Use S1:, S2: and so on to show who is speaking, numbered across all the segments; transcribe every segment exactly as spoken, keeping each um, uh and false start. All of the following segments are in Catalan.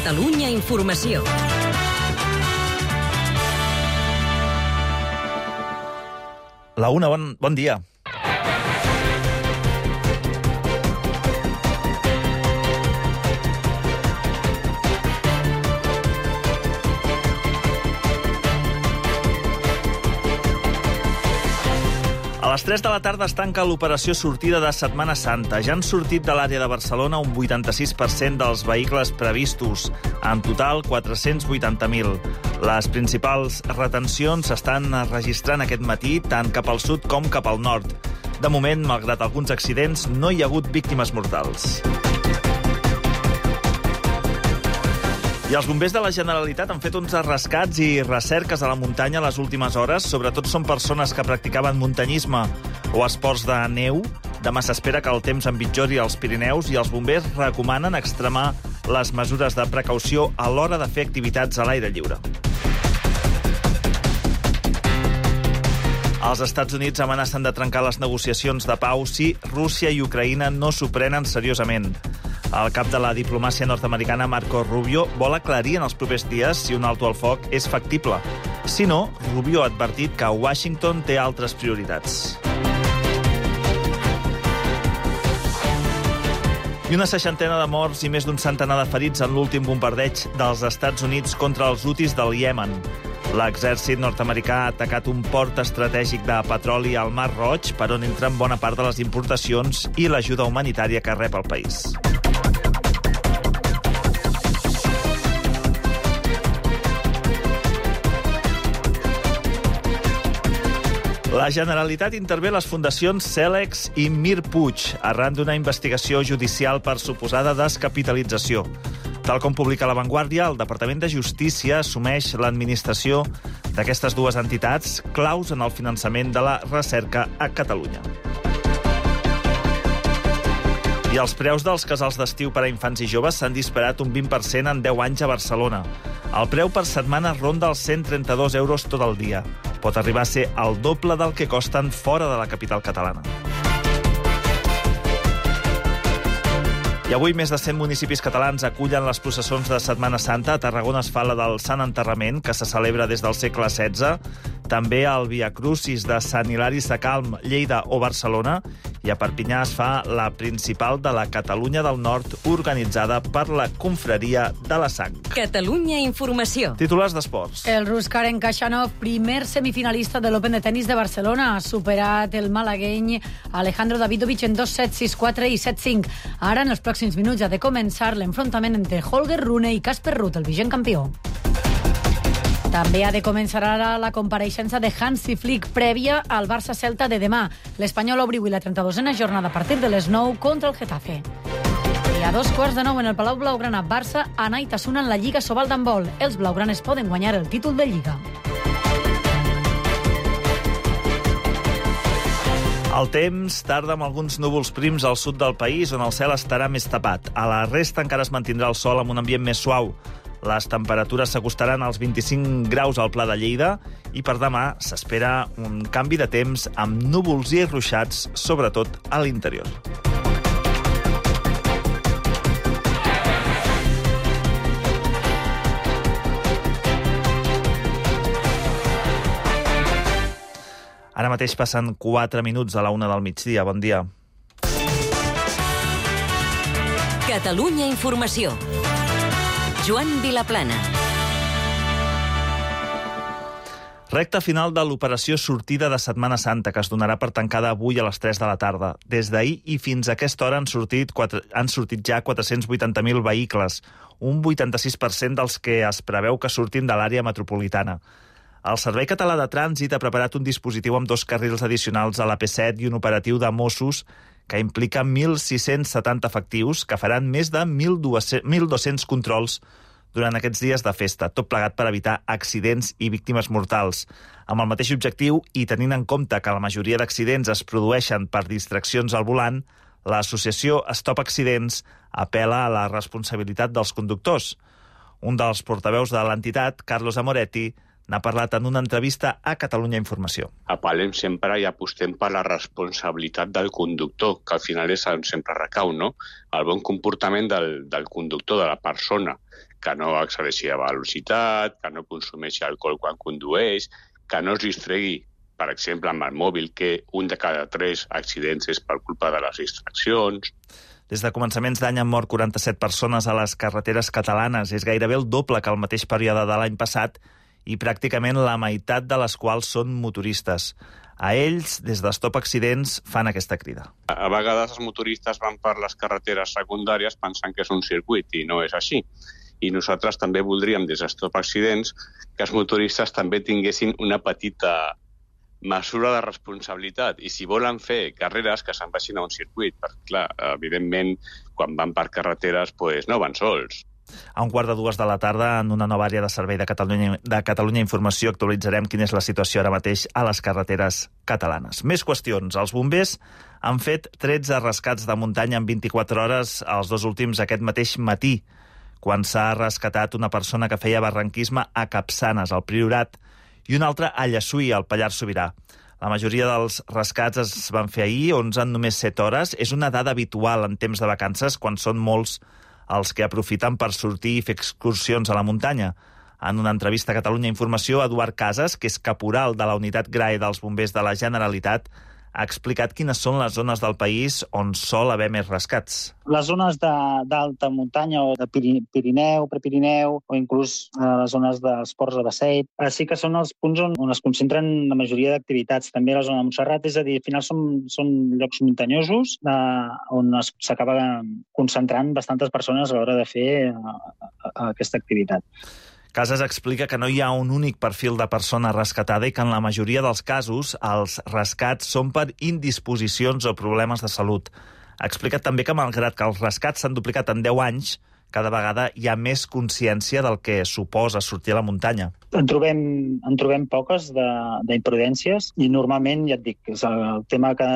S1: Catalunya Informació.
S2: La una, bon, bon dia. A les tres de la tarda es tanca l'operació sortida de Setmana Santa. Ja han sortit de l'àrea de Barcelona un vuitanta-sis per cent dels vehicles previstos. En total, quatre-cents vuitanta mil. Les principals retencions s'estan registrant aquest matí tant cap al sud com cap al nord. De moment, malgrat alguns accidents, no hi ha hagut víctimes mortals. I els bombers de la Generalitat han fet uns rescats i recerques a la muntanya les últimes hores. Sobretot són persones que practicaven muntanyisme o esports de neu. Demà s'espera que el temps empitjori als Pirineus i els bombers recomanen extremar les mesures de precaució a l'hora de fer activitats a l'aire lliure. Els Estats Units amenacen de trencar les negociacions de pau si Rússia i Ucraïna no s'ho prenen seriosament. El cap de la diplomàcia nord-americana, Marco Rubio, vol aclarir en els propers dies si un alto al foc és factible. Si no, Rubio ha advertit que Washington té altres prioritats. I una seixantena de morts i més d'un centenar de ferits en l'últim bombardeig dels Estats Units contra els hutis del Iemen. L'exèrcit nord-americà ha atacat un port estratègic de petroli al Mar Roig, per on entren bona part de les importacions i l'ajuda humanitària que rep el país. La Generalitat intervé les fundacions Celex i Mir Puig arran d'una investigació judicial per suposada descapitalització. Tal com publica La Vanguardia, el Departament de Justícia assumeix l'administració d'aquestes dues entitats claus en el finançament de la recerca a Catalunya. I els preus dels casals d'estiu per a infants i joves s'han disparat un vint per cent en deu anys a Barcelona. El preu per setmana ronda els cent trenta-dos euros tot el dia. Pot arribar a ser el doble del que costen fora de la capital catalana. I avui més de cent municipis catalans acullen les processons de Setmana Santa. A Tarragona es fa la del Sant Enterrament, que se celebra des del segle setze. També el Via Crucis de Sant Hilari Sacalm, Lleida o Barcelona. I a Perpinyà es fa la principal de la Catalunya del Nord, organitzada per la Confraria de la Sang.
S1: Catalunya Informació.
S2: Titulars d'esports.
S3: El rus Karen Khachanov, primer semifinalista de l'Open de Tenis de Barcelona, ha superat el malagueny Alejandro Davidovich en dos set, sis quatre i set cinc. Ara, en els pròxims minuts, ha de començar l'enfrontament entre Holger Rune i Casper Ruud, el vigent campió. També ha de començar ara la compareixença de Hansi Flick prèvia al Barça-Celta de demà. L'Espanyol obre avui la trenta-dosena jornada a partir de les nou contra el Getafe. I a dos quarts de nou en el Palau Blaugrana, Barça, Anaitasuna en la Lliga Sobal d'handbol. Els blaugranes poden guanyar el títol de Lliga.
S2: El temps tarda amb alguns núvols prims al sud del país, on el cel estarà més tapat. A la resta encara es mantindrà el sol amb un ambient més suau. Les temperatures s'acostaran als vint-i-cinc graus al Pla de Lleida i per demà s'espera un canvi de temps amb núvols i ruixats, sobretot a l'interior. Ara mateix passen quatre minuts a la una del migdia. Bon dia.
S1: Catalunya Informació. Joan Vilaplana.
S2: Recta final de l'operació sortida de Setmana Santa, que es donarà per tancada avui a les tres de la tarda. Des d'ahir i fins a aquesta hora han sortit, quatre, han sortit ja quatre-cents vuitanta mil vehicles, un vuitanta-sis per cent dels que es preveu que surtin de l'àrea metropolitana. El Servei Català de Trànsit ha preparat un dispositiu amb dos carrils addicionals a l'A P set i un operatiu de Mossos que implica mil sis-cents setanta efectius que faran més de mil dos-cents controls durant aquests dies de festa, tot plegat per evitar accidents i víctimes mortals. Amb el mateix objectiu i tenint en compte que la majoria d'accidents es produeixen per distraccions al volant, l'associació Stop Accidents apel·la a la responsabilitat dels conductors. Un dels portaveus de l'entitat, Carlos Amoretti, n'ha parlat en una entrevista a Catalunya Informació.
S4: Apel·lem sempre i apostem per la responsabilitat del conductor, que al final és on sempre recau, no? El bon comportament del, del conductor, de la persona que no accedeixi a velocitat, que no consumeixi alcohol quan condueix, que no es distregui, per exemple, amb el mòbil, que un de cada tres accidents és per culpa de les distraccions.
S2: Des de començaments d'any han mort quaranta-set persones a les carreteres catalanes. És gairebé el doble que el mateix període de l'any passat i pràcticament la meitat de les quals són motoristes. A ells, des de Stop Accidents, fan aquesta crida.
S4: A vegades els motoristes van per les carreteres secundàries pensant que és un circuit i no és així. I nosaltres també voldríem, des de Stop Accidents, que els motoristes també tinguessin una petita mesura de responsabilitat. I si volen fer carreres, que se'n vagin a un circuit. Perquè, clar, evidentment, quan van per carreteres, pues, no van sols.
S2: A un quart de dues de la tarda, en una nova àrea de servei de Catalunya, de Catalunya Informació, actualitzarem quina és la situació ara mateix a les carreteres catalanes. Més qüestions. Els bombers han fet tretze rescats de muntanya en vint-i-quatre hores, els dos últims aquest mateix matí, quan s'ha rescatat una persona que feia barranquisme a Capçanes, al Priorat, i un altre a Llessui, al Pallars Sobirà. La majoria dels rescats es van fer ahir, onze en només set hores. És una dada habitual en temps de vacances, quan són molts els que aprofiten per sortir i fer excursions a la muntanya. En una entrevista a Catalunya Informació, Eduard Casas, que és caporal de la unitat G R A E dels bombers de la Generalitat, ha explicat quines són les zones del país on sol haver més rescats.
S5: Les zones d'alta muntanya o de Pirineu, Prepirineu o inclús les zones dels ports de Baceit, sí que són els punts on, on es concentren la majoria d'activitats. També la zona de Montserrat, és a dir, al final són, són llocs muntanyosos eh, on s'acaba concentrant bastantes persones a l'hora de fer a, a, a aquesta activitat.
S2: Casas explica que no hi ha un únic perfil de persona rescatada i que en la majoria dels casos els rescats són per indisposicions o problemes de salut. Ha explicat també que, malgrat que els rescats s'han duplicat en deu anys, cada vegada hi ha més consciència del que suposa sortir a la muntanya.
S5: En trobem, en trobem poques d'imprudències i normalment, ja et dic, és el tema que,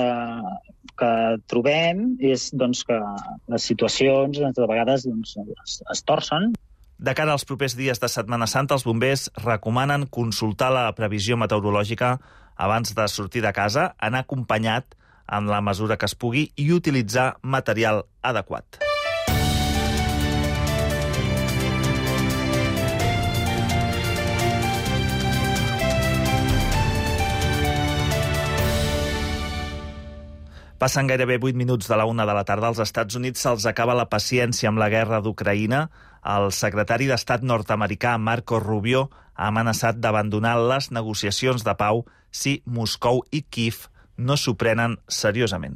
S5: que trobem és doncs, que les situacions doncs, de vegades doncs, es, es torcen.
S2: De cara als propers dies de Setmana Santa, els bombers recomanen consultar la previsió meteorològica abans de sortir de casa, anar acompanyat en la mesura que es pugui i utilitzar material adequat. Passen gairebé vuit minuts de la una de la tarda. Als Estats Units se'ls acaba la paciència amb la guerra d'Ucraïna. El secretari d'Estat nord-americà, Marco Rubio, ha amenaçat d'abandonar les negociacions de pau si Moscou i Kíev no s'ho prenen seriosament.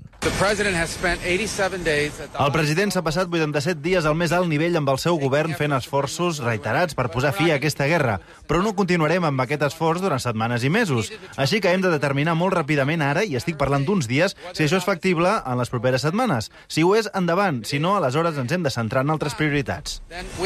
S6: El president s'ha passat vuitanta-set dies al més alt nivell amb el seu govern fent esforços reiterats per posar fi a aquesta guerra, però no continuarem amb aquest esforç durant setmanes i mesos. Així que hem de determinar molt ràpidament ara, i estic parlant d'uns dies, si això és factible en les properes setmanes. Si ho és, endavant. Si no, aleshores ens hem de centrar en altres prioritats.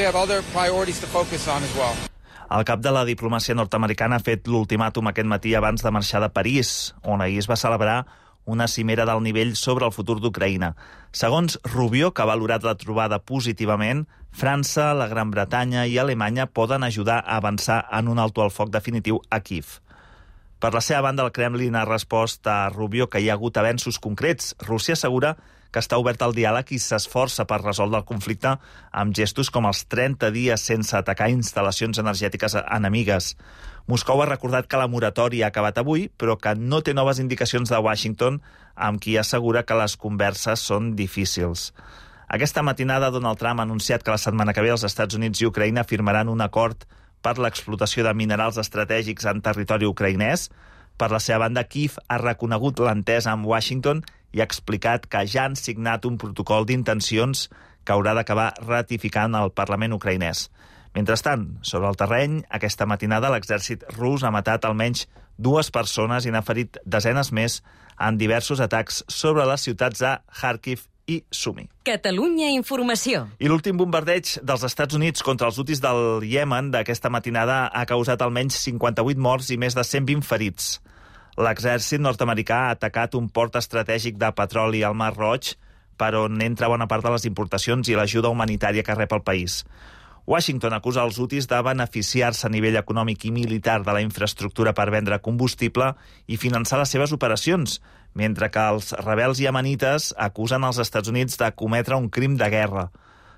S2: El cap de la diplomàcia nord-americana ha fet l'ultimàtum aquest matí abans de marxar de París, on ahir es va celebrar una cimera d'alt nivell sobre el futur d'Ucraïna. Segons Rubio, que ha valorat la trobada positivament, França, la Gran Bretanya i Alemanya poden ajudar a avançar en un alto al foc definitiu a Kíev. Per la seva banda, el Kremlin ha respost a Rubio que hi ha hagut avenços concrets. Rússia assegura que està obert al diàleg i s'esforça per resoldre el conflicte amb gestos com els trenta dies sense atacar instal·lacions energètiques enemigues. Moscou ha recordat que la moratòria ha acabat avui, però que no té noves indicacions de Washington, amb qui assegura que les converses són difícils. Aquesta matinada, Donald Trump ha anunciat que la setmana que ve els Estats Units i Ucraïna firmaran un acord per l'explotació de minerals estratègics en territori ucraïnès. Per la seva banda, Kíev ha reconegut l'entesa amb Washington i ha explicat que ja han signat un protocol d'intencions que haurà d'acabar ratificant el Parlament ucraïnès. Mentrestant, sobre el terreny, aquesta matinada l'exèrcit rus ha matat almenys dues persones i n'ha ferit desenes més en diversos atacs sobre les ciutats de Kharkiv i Sumi.
S1: Catalunya Informació.
S2: I l'últim bombardeig dels Estats Units contra els hutis del Iemen d'aquesta matinada ha causat almenys cinquanta-vuit morts i més de cent vint ferits. L'exèrcit nord-americà ha atacat un port estratègic de petroli al Mar Roig, per on entra bona part de les importacions i l'ajuda humanitària que rep el país. Washington acusa els hutis de beneficiar-se a nivell econòmic i militar de la infraestructura per vendre combustible i finançar les seves operacions, mentre que els rebels iemenites acusen els Estats Units de cometre un crim de guerra.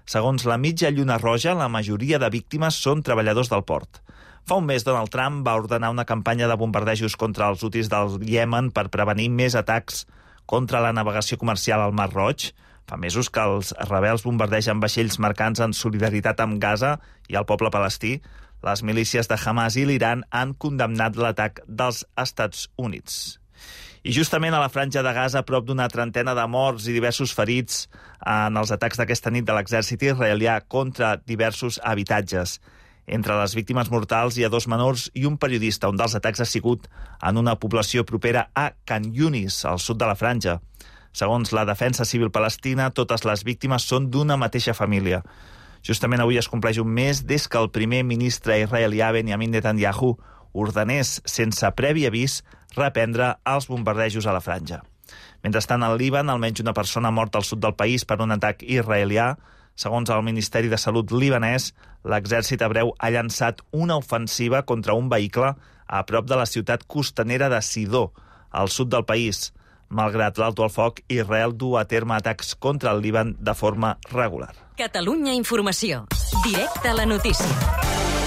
S2: Segons la mitja lluna roja, la majoria de víctimes són treballadors del port. Fa un mes, Donald Trump va ordenar una campanya de bombardejos contra els hutis del Iemen per prevenir més atacs contra la navegació comercial al Mar Roig. Fa mesos que els rebels bombardegen vaixells mercants en solidaritat amb Gaza i el poble palestí. Les milícies de Hamas i l'Iran han condemnat l'atac dels Estats Units. I justament a la franja de Gaza, prop d'una trentena de morts i diversos ferits en els atacs d'aquesta nit de l'exèrcit israelià contra diversos habitatges. Entre les víctimes mortals hi ha dos menors i un periodista. Un dels atacs ha sigut en una població propera a Khan Yunis, al sud de la franja. Segons la Defensa Civil Palestina, totes les víctimes són d'una mateixa família. Justament avui es compleix un mes des que el primer ministre israelià Benjamin Netanyahu ordenés, sense previ avís, reprendre els bombardejos a la franja. Mentrestant, al Líban, almenys una persona morta al sud del país per un atac israelià. Segons el Ministeri de Salut libanès, l'exèrcit hebreu ha llançat una ofensiva contra un vehicle a prop de la ciutat costanera de Sidó, al sud del país. Malgrat l'alto al foc, Israel du a terme atacs contra el Líban de forma regular.
S1: Catalunya Informació. Directe a la notícia.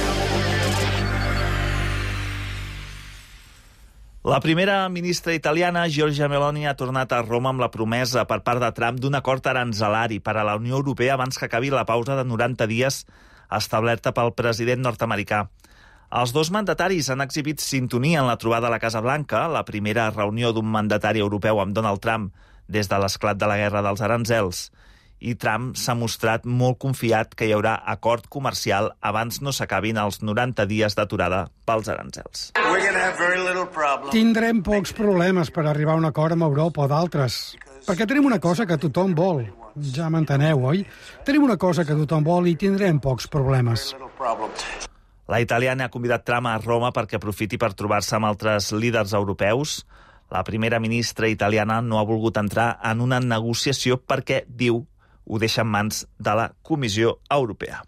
S2: La primera ministra italiana, Giorgia Meloni, ha tornat a Roma amb la promesa per part de Trump d'un acord aranzelari per a la Unió Europea abans que acabi la pausa de noranta dies establerta pel president nord-americà. Els dos mandataris han exhibit sintonia en la trobada a la Casa Blanca, la primera reunió d'un mandatari europeu amb Donald Trump des de l'esclat de la guerra dels aranzels. I Trump s'ha mostrat molt confiat que hi haurà acord comercial abans no s'acabin els noranta dies d'aturada pels aranzels.
S7: Tindrem pocs problemes per arribar a un acord amb Europa o d'altres, perquè tenim una cosa que tothom vol. Ja m'enteneu, oi? Tenim una cosa que tothom vol i tindrem pocs problemes.
S2: La italiana ha convidat Trump a Roma perquè aprofiti per trobar-se amb altres líders europeus. La primera ministra italiana no ha volgut entrar en una negociació perquè, diu, ho deixa en mans de la Comissió Europea.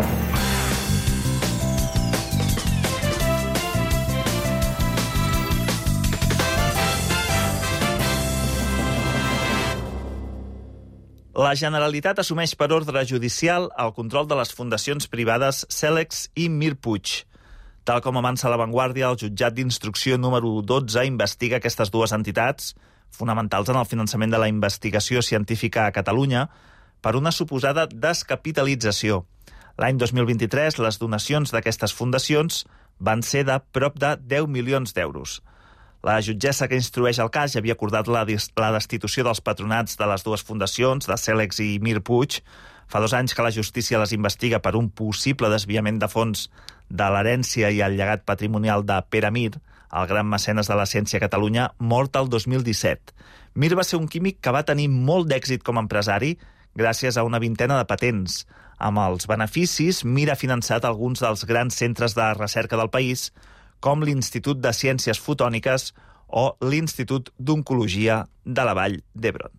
S2: La Generalitat assumeix per ordre judicial el control de les fundacions privades Celex i Mir Puig. Tal com avança La Vanguardia, el jutjat d'instrucció número dotze investiga aquestes dues entitats, fonamentals en el finançament de la investigació científica a Catalunya, per una suposada descapitalització. L'any dos mil vint-i-tres, les donacions d'aquestes fundacions van ser de prop de deu milions d'euros. La jutgessa que instrueix el cas ja havia acordat la, la destitució dels patronats de les dues fundacions, de Celex i Mir Puig. Fa dos anys que la justícia les investiga per un possible desviament de fons de l'herència i el llegat patrimonial de Pere Mir, el gran mecenes de la ciència a Catalunya, mort el dos mil disset. Mir va ser un químic que va tenir molt d'èxit com a empresari gràcies a una vintena de patents. Amb els beneficis, Mir ha finançat alguns dels grans centres de recerca del país, com l'Institut de Ciències Fotòniques o l'Institut d'Oncologia de la Vall d'Hebron.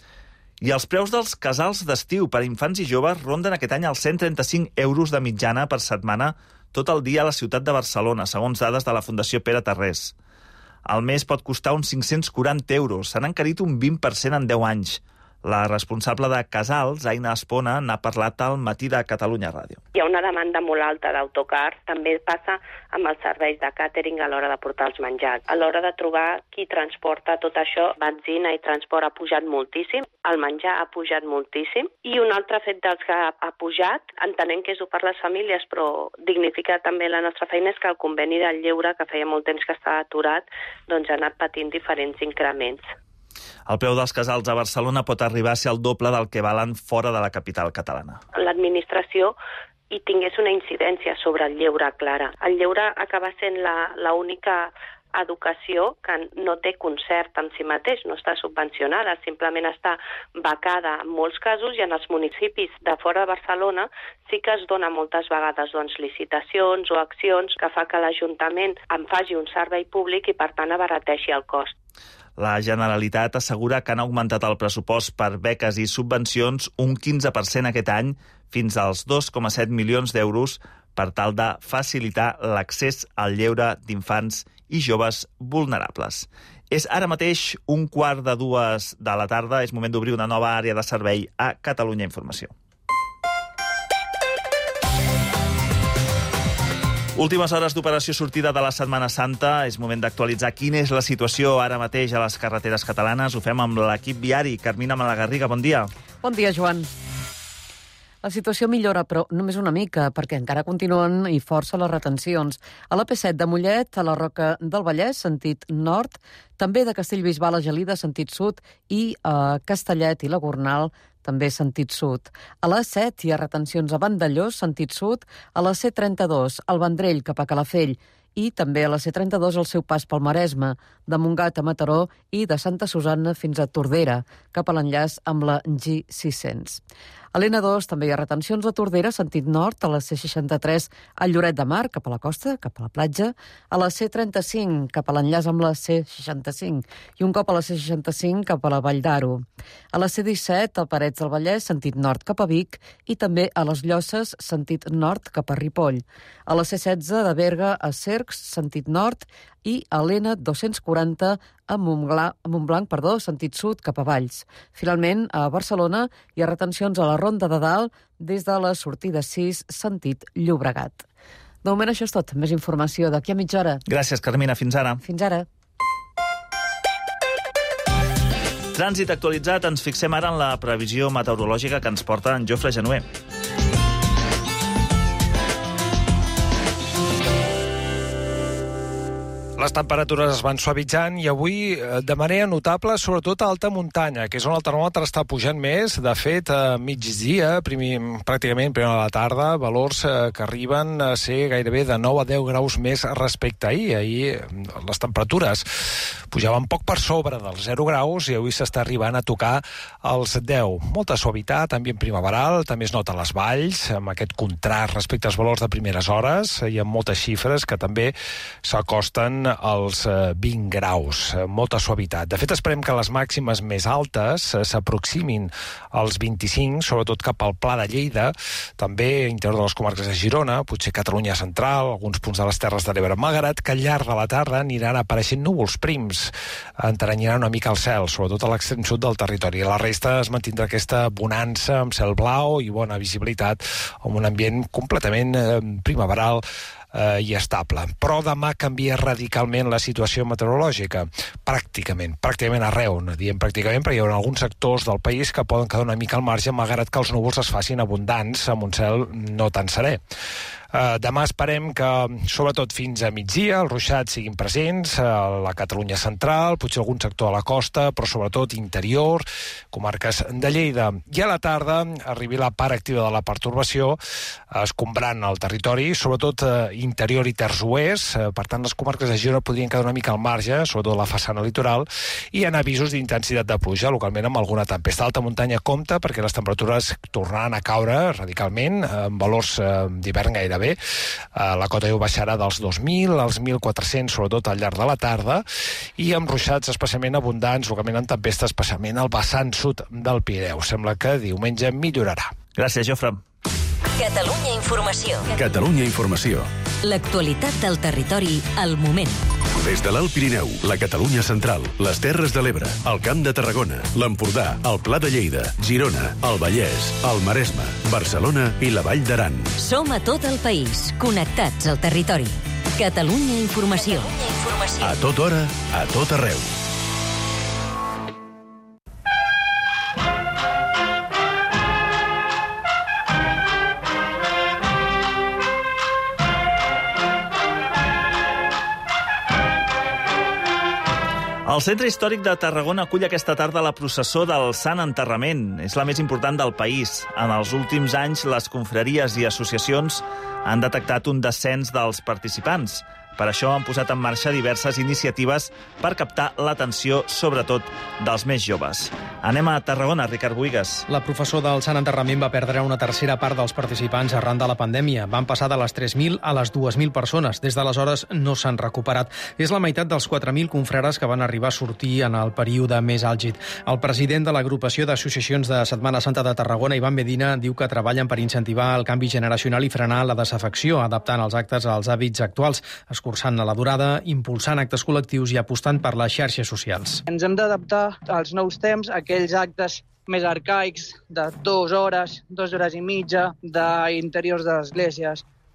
S2: I els preus dels casals d'estiu per a infants i joves ronden aquest any els cent trenta-cinc euros de mitjana per setmana tot el dia a la ciutat de Barcelona, segons dades de la Fundació Pere Tarrés. Al mes pot costar uns cinc-cents quaranta euros. S'han encarit un vint per cent en deu anys. La responsable de Casals, Aina Espona, n'ha parlat al Matí de Catalunya Ràdio.
S8: Hi ha una demanda molt alta d'autocars. També passa amb els serveis de càtering a l'hora de portar els menjars. A l'hora de trobar qui transporta tot això, benzina i transport ha pujat moltíssim, el menjar ha pujat moltíssim, i un altre fet dels que ha pujat, entenent que és per les famílies, però dignifica també la nostra feina, és que el conveni del lleure, que feia molt temps que estava aturat, doncs ha anat patint diferents increments.
S2: El preu dels casals a Barcelona pot arribar a ser el doble del que valen fora de la capital catalana.
S8: L'administració hi tingués una incidència sobre el lleure clara. El lleure acaba sent l'única educació que no té concert en si mateix, no està subvencionada, simplement està becada en molts casos, i en els municipis de fora de Barcelona sí que es dona moltes vegades doncs, licitacions o accions que fa que l'Ajuntament en faci un servei públic i per tant abarateixi el cost.
S2: La Generalitat assegura que han augmentat el pressupost per beques i subvencions un quinze per cent aquest any, fins als dos coma set milions d'euros, per tal de facilitar l'accés al lleure d'infants i joves vulnerables. És ara mateix un quart de dues de la tarda, és moment d'obrir una nova àrea de servei a Catalunya Informació. Últimes hores d'operació sortida de la Setmana Santa. És moment d'actualitzar quina és la situació ara mateix a les carreteres catalanes. Ho fem amb l'equip viari. Carmina Malagarriga, bon dia.
S9: Bon dia, Joan. La situació millora, però només una mica, perquè encara continuen i força les retencions. A la P set de Mollet, a la Roca del Vallès, sentit nord, també de Castellbisbal a Gelida, sentit sud, i a Castellet i la Gornal, també sentit sud. A la set hi ha retencions a Vandellós, sentit sud, a la C trenta-dos, al Vendrell cap a Calafell, i també a la C trenta-dos el seu pas pel Maresme, de Montgat a Mataró i de Santa Susanna fins a Tordera, cap a l'enllaç amb la G sis-cents. A l'N dos també hi ha retencions a Tordera, sentit nord, a la C seixanta-tres a Lloret de Mar, cap a la costa, cap a la platja, a la C trenta-cinc, cap a l'enllaç amb la C seixanta-cinc, i un cop a la C seixanta-cinc cap a la Vall d'Aro. A la C disset, a Parets del Vallès, sentit nord cap a Vic, i també a les Llosses, sentit nord cap a Ripoll. A la C setze de Berga a Cercs, sentit nord, i a l'N dos-cents quaranta a Montblanc, a Montblanc perdó, sentit sud cap a Valls. Finalment, a Barcelona hi ha retencions a la Ronda de Dalt des de la sortida sis, sentit Llobregat. De moment això és tot. Més informació d'aquí a mitja hora.
S2: Gràcies, Carmina. Fins ara.
S9: Fins ara.
S2: Trànsit actualitzat. Ens fixem ara en la previsió meteorològica que ens porta en Jofre Genuer.
S10: Les temperatures es van suavitzant i avui de manera notable, sobretot a alta muntanya, que és on el termòmetre està pujant més. De fet, a migdia, primer, pràcticament primer a la tarda, valors que arriben a ser gairebé de nou a deu graus més respecte a ahir. Ahir les temperatures pujaven poc per sobre dels zero graus i avui s'està arribant a tocar els deu. Molta suavitat, ambient primaveral, també es nota a les valls, amb aquest contrast respecte als valors de primeres hores. Hi ha moltes xifres que també s'acosten als vint graus, molta suavitat. De fet, esperem que les màximes més altes s'aproximin als vint-i-cinc, sobretot cap al Pla de Lleida, també interior de les comarques de Girona, potser Catalunya central, alguns punts de les Terres de l'Ebre, malgrat que al llarg de la tarda aniran apareixent núvols prims, enteranyiran una mica el cel, sobretot a l'extrem sud del territori. La resta es mantindrà aquesta bonança amb cel blau i bona visibilitat, amb un ambient completament eh, primaveral eh, i estable. Però demà canvia radicalment la situació meteorològica. Pràcticament, pràcticament arreu. No diem pràcticament perquè hi haurà alguns sectors del país que poden quedar una mica al marge, malgrat que els núvols es facin abundants amb un cel no tan serè. Uh, demà esperem que, sobretot fins a migdia, els ruixats siguin presents a la Catalunya central, potser algun sector a la costa, però sobretot interior, comarques de Lleida. I a la tarda arribi la part activa de la pertorbació, escombrant el territori, sobretot uh, interior i terç oest. Uh, per tant, les comarques de Girona podrien quedar una mica al marge, sobretot la façana litoral, i hi ha avisos d'intensitat de pluja, localment amb alguna tempesta. Alta muntanya compta perquè les temperatures tornaran a caure radicalment, amb valors uh, d'hivern gairebé. La cota deu baixarà dels dos mil als mil quatre-cents, sobretot al llarg de la tarda, i amb ruixats especialment abundants, localment en tempesta, especialment al vessant sud del Pirineu. Sembla que diumenge millorarà.
S2: Gràcies, Jofre.
S1: Catalunya Informació.
S11: Catalunya Informació.
S1: L'actualitat del territori al moment.
S11: Des de l'Alt Pirineu, la Catalunya central, les Terres de l'Ebre, el Camp de Tarragona, l'Empordà, el Pla de Lleida, Girona, el Vallès, el Maresme, Barcelona i la Vall d'Aran.
S1: Som a tot el país, connectats al territori. Catalunya Informació. Catalunya Informació.
S11: A tota hora, a tot arreu.
S2: El Centre Històric de Tarragona acull aquesta tarda la processó del Sant Enterrament. És la més important del país. En els últims anys, les confraries i associacions han detectat un descens dels participants. Per això han posat en marxa diverses iniciatives per captar l'atenció, sobretot, dels més joves. Anem a Tarragona, Ricard Buigas.
S12: La professó del Sant Enterrament va perdre una tercera part dels participants arran de la pandèmia. Van passar de les tres mil a les dues mil persones. Des d'aleshores no s'han recuperat. És la meitat dels quatre mil confrares que van arribar a sortir en el període més àlgid. El president de l'agrupació d'associacions de Setmana Santa de Tarragona, Ivan Medina, diu que treballen per incentivar el canvi generacional i frenar la desafecció, adaptant els actes als hàbits actuals, escurçant la durada, impulsant actes col·lectius i apostant per les xarxes socials.
S13: Ens hem d'adaptar als nous temps, aquells actes més arcaics de dues hores, dues hores i mitja, d'interiors d'esglésies,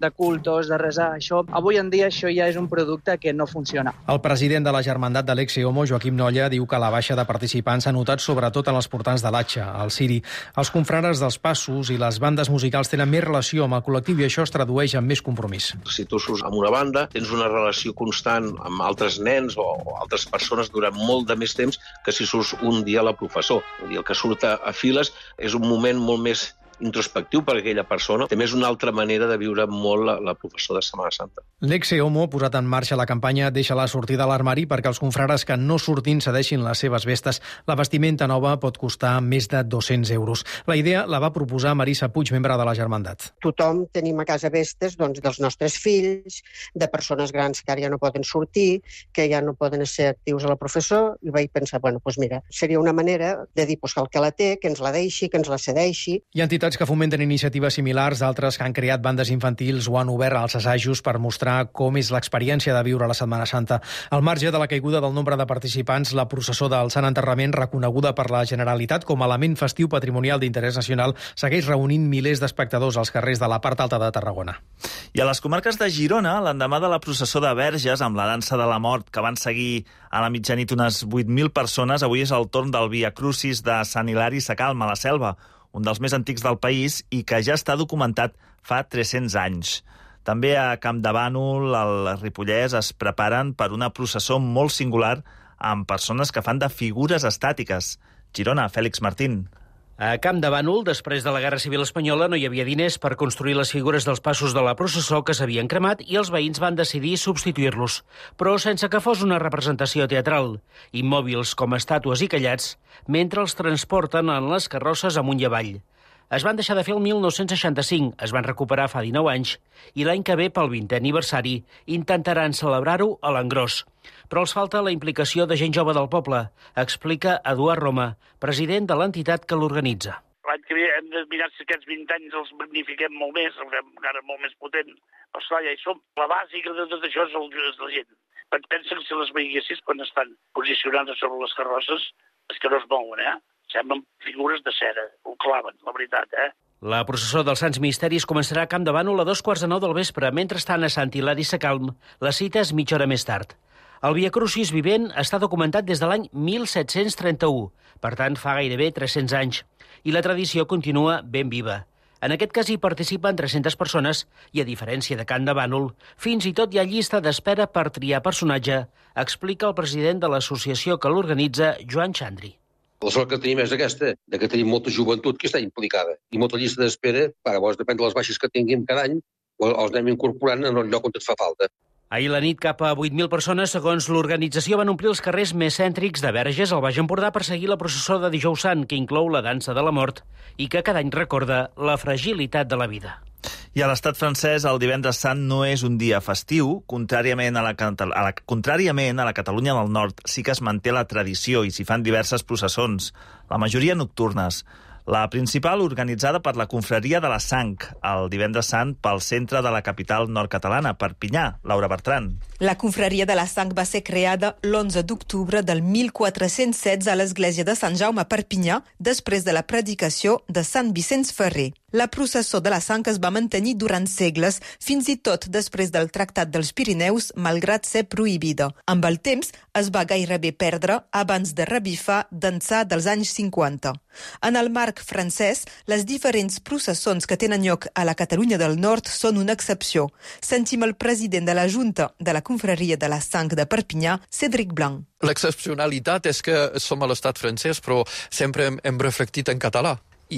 S13: de cultos, de resar. Això, avui en dia això ja és un producte que no funciona.
S12: El president de la Germandat de l'Exe Homo, Joaquim Nolla, diu que la baixa de participants s'ha notat sobretot en els portants de l'Atxa, el Ciri. Els confrares dels passos i les bandes musicals tenen més relació amb el col·lectiu i això es tradueix en més compromís.
S14: Si tu surts amb una banda, tens una relació constant amb altres nens o altres persones durant molt de més temps que si surts un dia a la professor. I el que surt a files és un moment molt més introspectiu per a aquella persona. També és una altra manera de viure molt la, la professor de Setmana Santa.
S12: L'Exe Homo ha posat en marxa la campanya Deixa-la sortir de l'armari perquè els confrares que no surtin cedeixin les seves vestes. La vestimenta nova pot costar més de dos-cents euros. La idea la va proposar Marisa Puig, membre de la Germandat.
S15: Tothom tenim a casa vestes doncs, dels nostres fills, de persones grans que ara ja no poden sortir, que ja no poden ser actius a la professor, i vaig pensar, bueno, doncs mira, seria una manera de dir pues, que el que la té, que ens la deixi, que ens la cedeixi.
S12: Hi ha entitats que fomenten iniciatives similars, altres que han creat bandes infantils o han obert els assajos per mostrar com és l'experiència de viure la Setmana Santa. Al marge de la caiguda del nombre de participants, la processó del Sant Enterrament, reconeguda per la Generalitat com a element festiu patrimonial d'interès nacional, segueix reunint milers d'espectadors als carrers de la part alta de Tarragona.
S2: I a les comarques de Girona, l'endemà de la processó de Verges, amb la dansa de la mort que van seguir a la mitjanit unes vuit mil persones, avui és el torn del Via Crucis de Sant Hilari Sacalm, a la Selva, un dels més antics del país i que ja està documentat fa tres-cents anys. També a Campdevànol, al Ripollès, es preparen per una processó molt singular amb persones que fan de figures estàtiques. Girona, Fèlix Martín.
S16: A Campdevànol, després de la Guerra Civil Espanyola, no hi havia diners per construir les figures dels passos de la processó que s'havien cremat i els veïns van decidir substituir-los, però sense que fos una representació teatral, immòbils com estàtues i callats, mentre els transporten en les carrosses amunt i avall. Es van deixar de fer el mil nou-cents seixanta-cinc, es van recuperar fa dinou anys, i l'any que ve, pel vintè aniversari, intentaran celebrar-ho a l'engròs. Però els falta la implicació de gent jove del poble, explica Eduard Roma, president de l'entitat que l'organitza.
S17: L'any que ve hem de mirar si aquests vint anys els magnifiquem molt més, els fem encara molt més potent. Però esclar, ja hi som. La bàsica de tot això és, el, és la gent. Pensa que si les veiessis quan estan posicionades sobre les carrosses, és que no es mouen, eh? Semblen figures de cera, ho claven, la veritat, eh?
S16: La processó dels Sants Misteris començarà a Campdevànol a dos quarts de nou del vespre. Mentrestant, a Sant Hilari Sacalm, la cita és mitja hora més tard. El Via Crucis vivent està documentat des de l'any mil set-cents trenta-u, per tant, fa gairebé tres-cents anys, i la tradició continua ben viva. En aquest cas hi participen tres-centes persones i, a diferència de Campdevànol, fins i tot hi ha llista d'espera per triar personatge, explica el president de l'associació que l'organitza, Joan Xandri.
S18: La sort que tenim és aquesta, de que tenim molta joventut que està implicada i molta llista d'espera, per llavors depèn de les baixes que tinguem cada any, els anem incorporant en el lloc on et fa falta.
S16: Ahir la nit cap a vuit mil persones, segons l'organització, van omplir els carrers més cèntrics de Verges, al Baix Empordà, per seguir la processó de Dijous Sant, que inclou la dansa de la mort i que cada any recorda la fragilitat de la vida.
S2: I a l'estat francès, el divendres sant no és un dia festiu. Contràriament a la, a la, contràriament a la Catalunya del Nord, sí que es manté la tradició i s'hi fan diverses processons, la majoria nocturnes. La principal, organitzada per la Confraria de la Sang, el divendres sant pel centre de la capital nord-catalana, Perpinyà. Laura Bertran.
S19: La Confraria de la Sang va ser creada l'onze d'octubre del mil quatre-cents setze a l'església de Sant Jaume a Perpinyà, després de la predicació de Sant Vicenç Ferrer. La processó de la Sang es va mantenir durant segles, fins i tot després del Tractat dels Pirineus, malgrat ser prohibida. Amb el temps, es va gairebé perdre abans de revifar d'ençà dels anys cinquanta. En el marc francès, les diferents processons que tenen lloc a la Catalunya del Nord són una excepció. Sentim el president de la Junta de la Confraria de la Sang de Perpinyà, Cédric Blanc.
S20: L'excepcionalitat és que som a l'estat francès, però sempre hem, hem reflectit en català.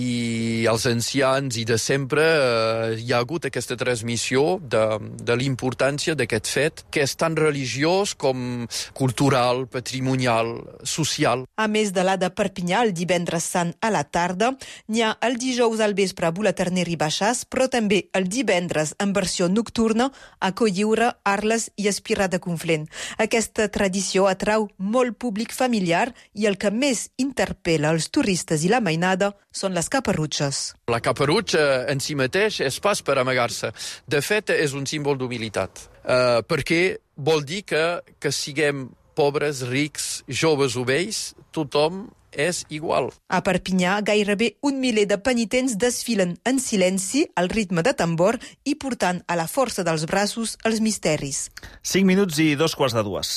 S20: I els ancians i de sempre eh, hi ha hagut aquesta transmissió de, de l'importància d'aquest fet, que és tan religiós com cultural, patrimonial, social.
S19: A més de la de Perpinyà, el divendres sant a la tarda, n'hi ha el dijous al vespre a Bula-Terner i Baixàs, però també el divendres en versió nocturna a Cotlliure, Arles i Espirà de Conflent. Aquesta tradició atrau molt públic familiar i el que més interpel·la els turistes i la mainada són les caparrutxes.
S20: La caparrutxa en si mateix és pas per amagar-se. De fet, és un símbol d'humilitat, uh, perquè vol dir que, que siguem pobres, rics, joves o vells, tothom és igual.
S19: A Perpinyà, gairebé un miler de penitents desfilen en silenci al ritme de tambor i portant a la força dels braços els misteris.
S2: Cinc minuts i dos quarts de dues.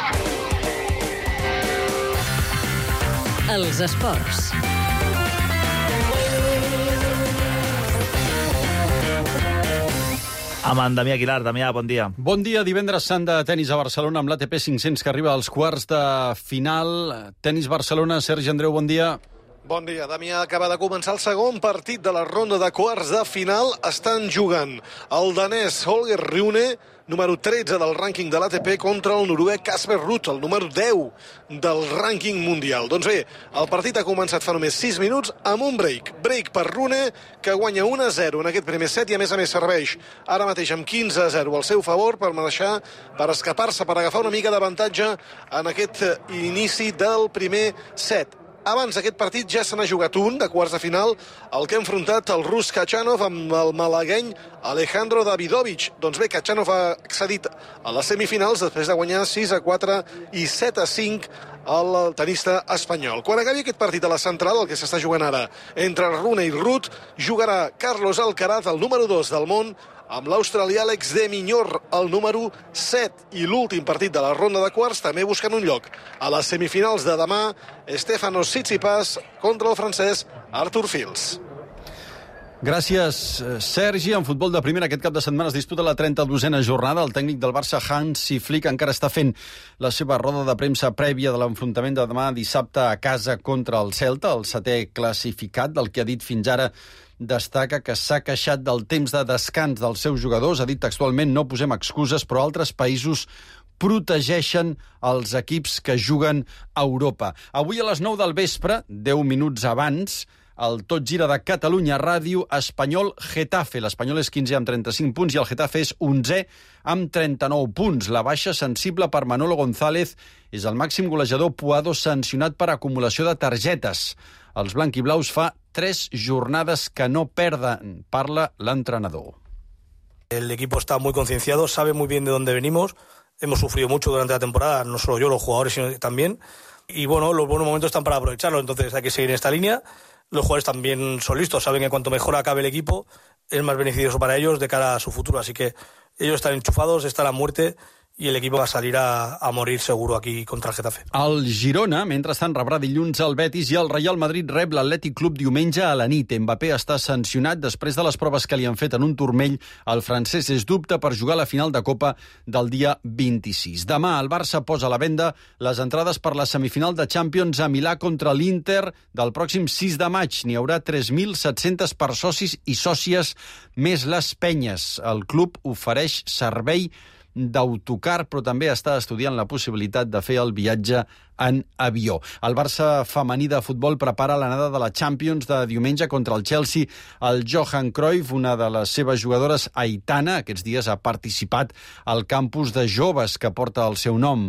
S1: Els esports.
S2: Amb en Damià Aguilar. Damià, bon dia.
S21: Bon dia. Divendres sant de tenis a Barcelona amb l'A T P cinc-cents que arriba als quarts de final. Tenis Barcelona. Sergi Andreu, bon dia.
S22: Bon dia. Damià, acaba de començar el segon partit de la ronda de quarts de final. Estan jugant el danès Holger Rune, número tretze del rànquing de l'A T P, contra el noruec Casper Ruud, el número deu del rànquing mundial. Doncs bé, el partit ha començat fa només sis minuts amb un break. Break per Rune, que guanya un a zero en aquest primer set i a més a més serveix ara mateix amb quinze a zero al seu favor per deixar, per escapar-se, per agafar una mica d'avantatge en aquest inici del primer set. Abans d'aquest partit ja se n'ha jugat un de quarts de final, el que ha enfrontat el rus Khachanov amb el malagueny Alejandro Davidovich. Doncs bé, Khachanov ha accedit a les semifinals després de guanyar sis a quatre i set a cinc al tenista espanyol. Quan acabi aquest partit a la central, el que s'està jugant ara entre Rune i Ruud, jugarà Carlos Alcaraz, el número dos del món, amb l'australià Alex de Minaur, el número set. I l'últim partit de la ronda de quarts també busquen un lloc. A les semifinals de demà, Stefanos Tsitsipas contra el francès Arthur Fils.
S21: Gràcies, Sergi. En futbol de primera, aquest cap de setmana es disputa la trenta-dosena jornada. El tècnic del Barça, Hansi Flick, encara està fent la seva roda de premsa prèvia de l'enfrontament de demà dissabte a casa contra el Celta, el setè classificat. Del que ha dit fins ara, destaca que s'ha queixat del temps de descans dels seus jugadors. Ha dit textualment: no posem excuses, però altres països protegeixen els equips que juguen a Europa. Avui a les nou del vespre, deu minuts abans, el Tot Gira de Catalunya Ràdio, Espanyol-Getafe. L'Espanyol és quinzè amb trenta-cinc punts i el Getafe és onzè amb trenta-nou punts. La baixa sensible per Manolo González és el màxim golejador Puado, sancionat per acumulació de targetes. Els blanquiblaus fa tres jornades que no perden, parla l'entrenador.
S23: El equipo está muy concienciado, sabe muy bien de dónde venimos. Hemos sufrido mucho durante la temporada, no solo yo, los jugadores, sino también. Y bueno, los buenos momentos están para aprovecharlos, entonces hay que seguir en esta línea. Los jugadores también son listos, saben que cuanto mejor acabe el equipo, es más beneficioso para ellos de cara a su futuro. Así que ellos están enchufados, están a muerte, i l'equip va salir a, a morir seguro aquí contra el Getafe.
S21: El Girona, mentrestant, rebrà dilluns el Betis i el Real Madrid rep l'Atlètic Club diumenge a la nit. Mbappé està sancionat després de les proves que li han fet en un turmell. El francès és dubte per jugar a la final de Copa del dia vint-i-sis. Demà el Barça posa a la venda les entrades per la semifinal de Champions a Milà contra l'Inter del pròxim sis de maig. N'hi haurà tres mil set-cents per socis i sòcies més les penyes. El club ofereix servei d'autocar, però també està estudiant la possibilitat de fer el viatge en avió. El Barça femení de futbol prepara l'anada de la Champions de diumenge contra el Chelsea. El Johan Cruyff, una de les seves jugadores, Aitana, aquests dies ha participat al campus de joves que porta el seu nom.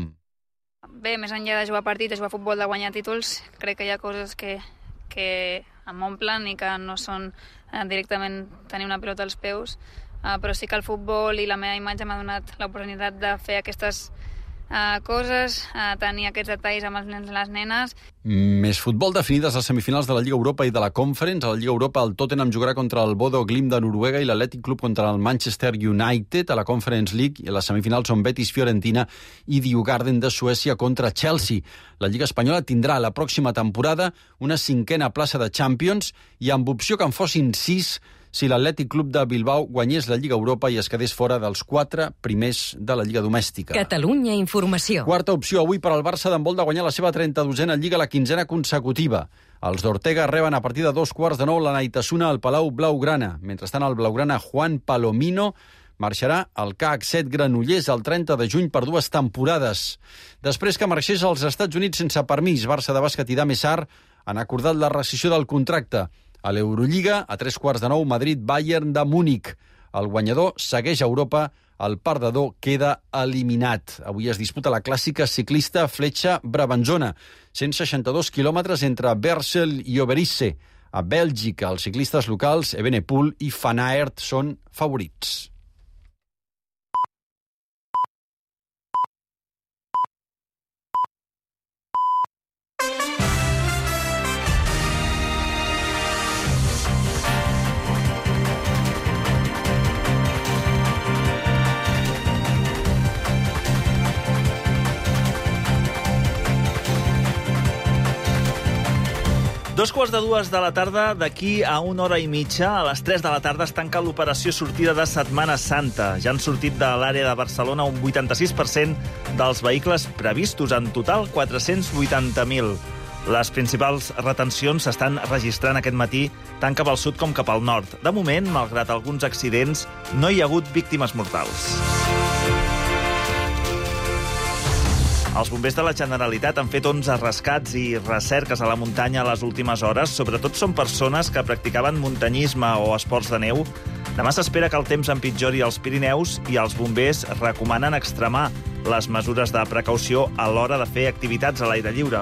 S24: Bé, més enllà de jugar partits, de jugar futbol, de guanyar títols, crec que hi ha coses que, que m'omplen i que no són eh, directament tenir una pilota als peus. Uh, però sí que el futbol i la meva imatge m'ha donat l'oportunitat de fer aquestes uh, coses, uh, tenir aquests detalls amb els nens i les nenes.
S21: Més futbol. Definides les semifinals de la Lliga Europa i de la Conference. A la Lliga Europa el Tottenham jugarà contra el Bodo Glimt de Noruega i l'Atlètic Club contra el Manchester United. A la Conference League i a les semifinals són Betis Fiorentina i Djurgården de Suècia contra Chelsea. La Lliga Espanyola tindrà la pròxima temporada una cinquena plaça de Champions i amb opció que en fossin sis si l'Atlètic Club de Bilbao guanyés la Lliga Europa i es quedés fora dels quatre primers de la Lliga Domèstica.
S1: Catalunya Informació.
S21: Quarta opció avui per al Barça d'handbol de guanyar la seva trenta-dosena Lliga, la quinzena consecutiva. Els d'Ortega reben a partir de dos quarts de nou la Naitasuna al Palau Blaugrana. Mentrestant, el Blaugrana Juan Palomino marxarà al C A C set Granollers el trenta de juny per dues temporades. Després que marxés als Estats Units sense permís, Barça de bàsquet i Damesar han acordat la rescissió del contracte. A l'Eurolliga, a tres quarts de nou, Madrid-Bayern de Múnich. El guanyador segueix a Europa, el perdedor queda eliminat. Avui es disputa la clàssica ciclista Fletxa-Brabanzona. cent seixanta-dos quilòmetres entre Bersel i Overijse. A Bèlgica, els ciclistes locals Evenepoel i Van Aert són favorits.
S2: Dos quarts de dues de la tarda, d'aquí a una hora i mitja, a les tres de la tarda, es tanca l'operació sortida de Setmana Santa. Ja han sortit de l'àrea de Barcelona un vuitanta-sis per cent dels vehicles previstos, en total quatre-cents vuitanta mil. Les principals retencions s'estan registrant aquest matí tant cap al sud com cap al nord. De moment, malgrat alguns accidents, no hi ha hagut víctimes mortals. Els bombers de la Generalitat han fet onze rescats i recerques a la muntanya les últimes hores. Sobretot són persones que practicaven muntanyisme o esports de neu. Demà s'espera que el temps empitjori als Pirineus i els bombers recomanen extremar les mesures de precaució a l'hora de fer activitats a l'aire lliure.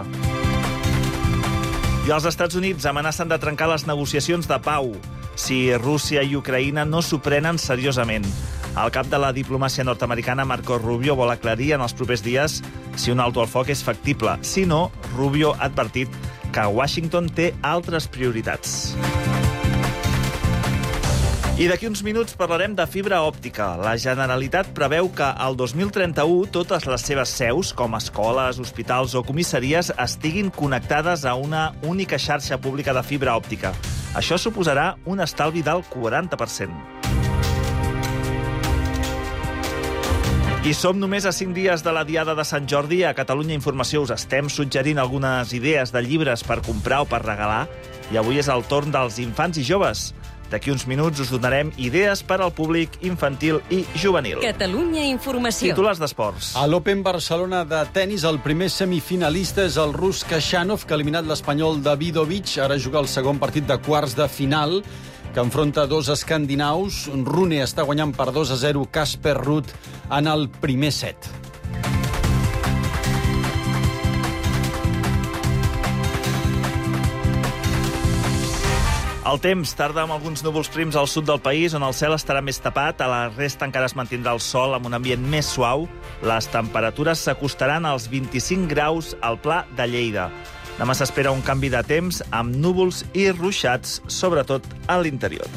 S2: I els Estats Units amenacen de trencar les negociacions de pau si Rússia i Ucraïna no s'ho prenen seriosament. El cap de la diplomàcia nord-americana, Marco Rubio, vol aclarir en els propers dies si un alto al foc és factible. Si no, Rubio ha advertit que Washington té altres prioritats. I d'aquí uns minuts parlarem de fibra òptica. La Generalitat preveu que al dos mil trenta-u totes les seves seus, com escoles, hospitals o comissaries, estiguin connectades a una única xarxa pública de fibra òptica. Això suposarà un estalvi del quaranta per cent. I som només a cinc dies de la Diada de Sant Jordi. A Catalunya Informació us estem suggerint algunes idees de llibres per comprar o per regalar. I avui és el torn dels infants i joves. D'aquí uns minuts us donarem idees per al públic infantil i juvenil.
S1: Catalunya Informació.
S2: Titulars d'esports.
S21: A l'Open Barcelona de tennis, el primer semifinalista és el rus Khachanov, que ha eliminat l'espanyol Davidovich. Ara juga el segon partit de quarts de final, que enfronta dos escandinaus. Rune està guanyant per dos a zero Casper Ruud en el primer set.
S2: El temps tarda amb alguns núvols prims al sud del país, on el cel estarà més tapat. A la resta encara es mantindrà el sol amb un ambient més suau. Les temperatures s'acostaran als vint-i-cinc graus al Pla de Lleida. Demà s'espera un canvi de temps amb núvols i ruixats, sobretot a l'interior.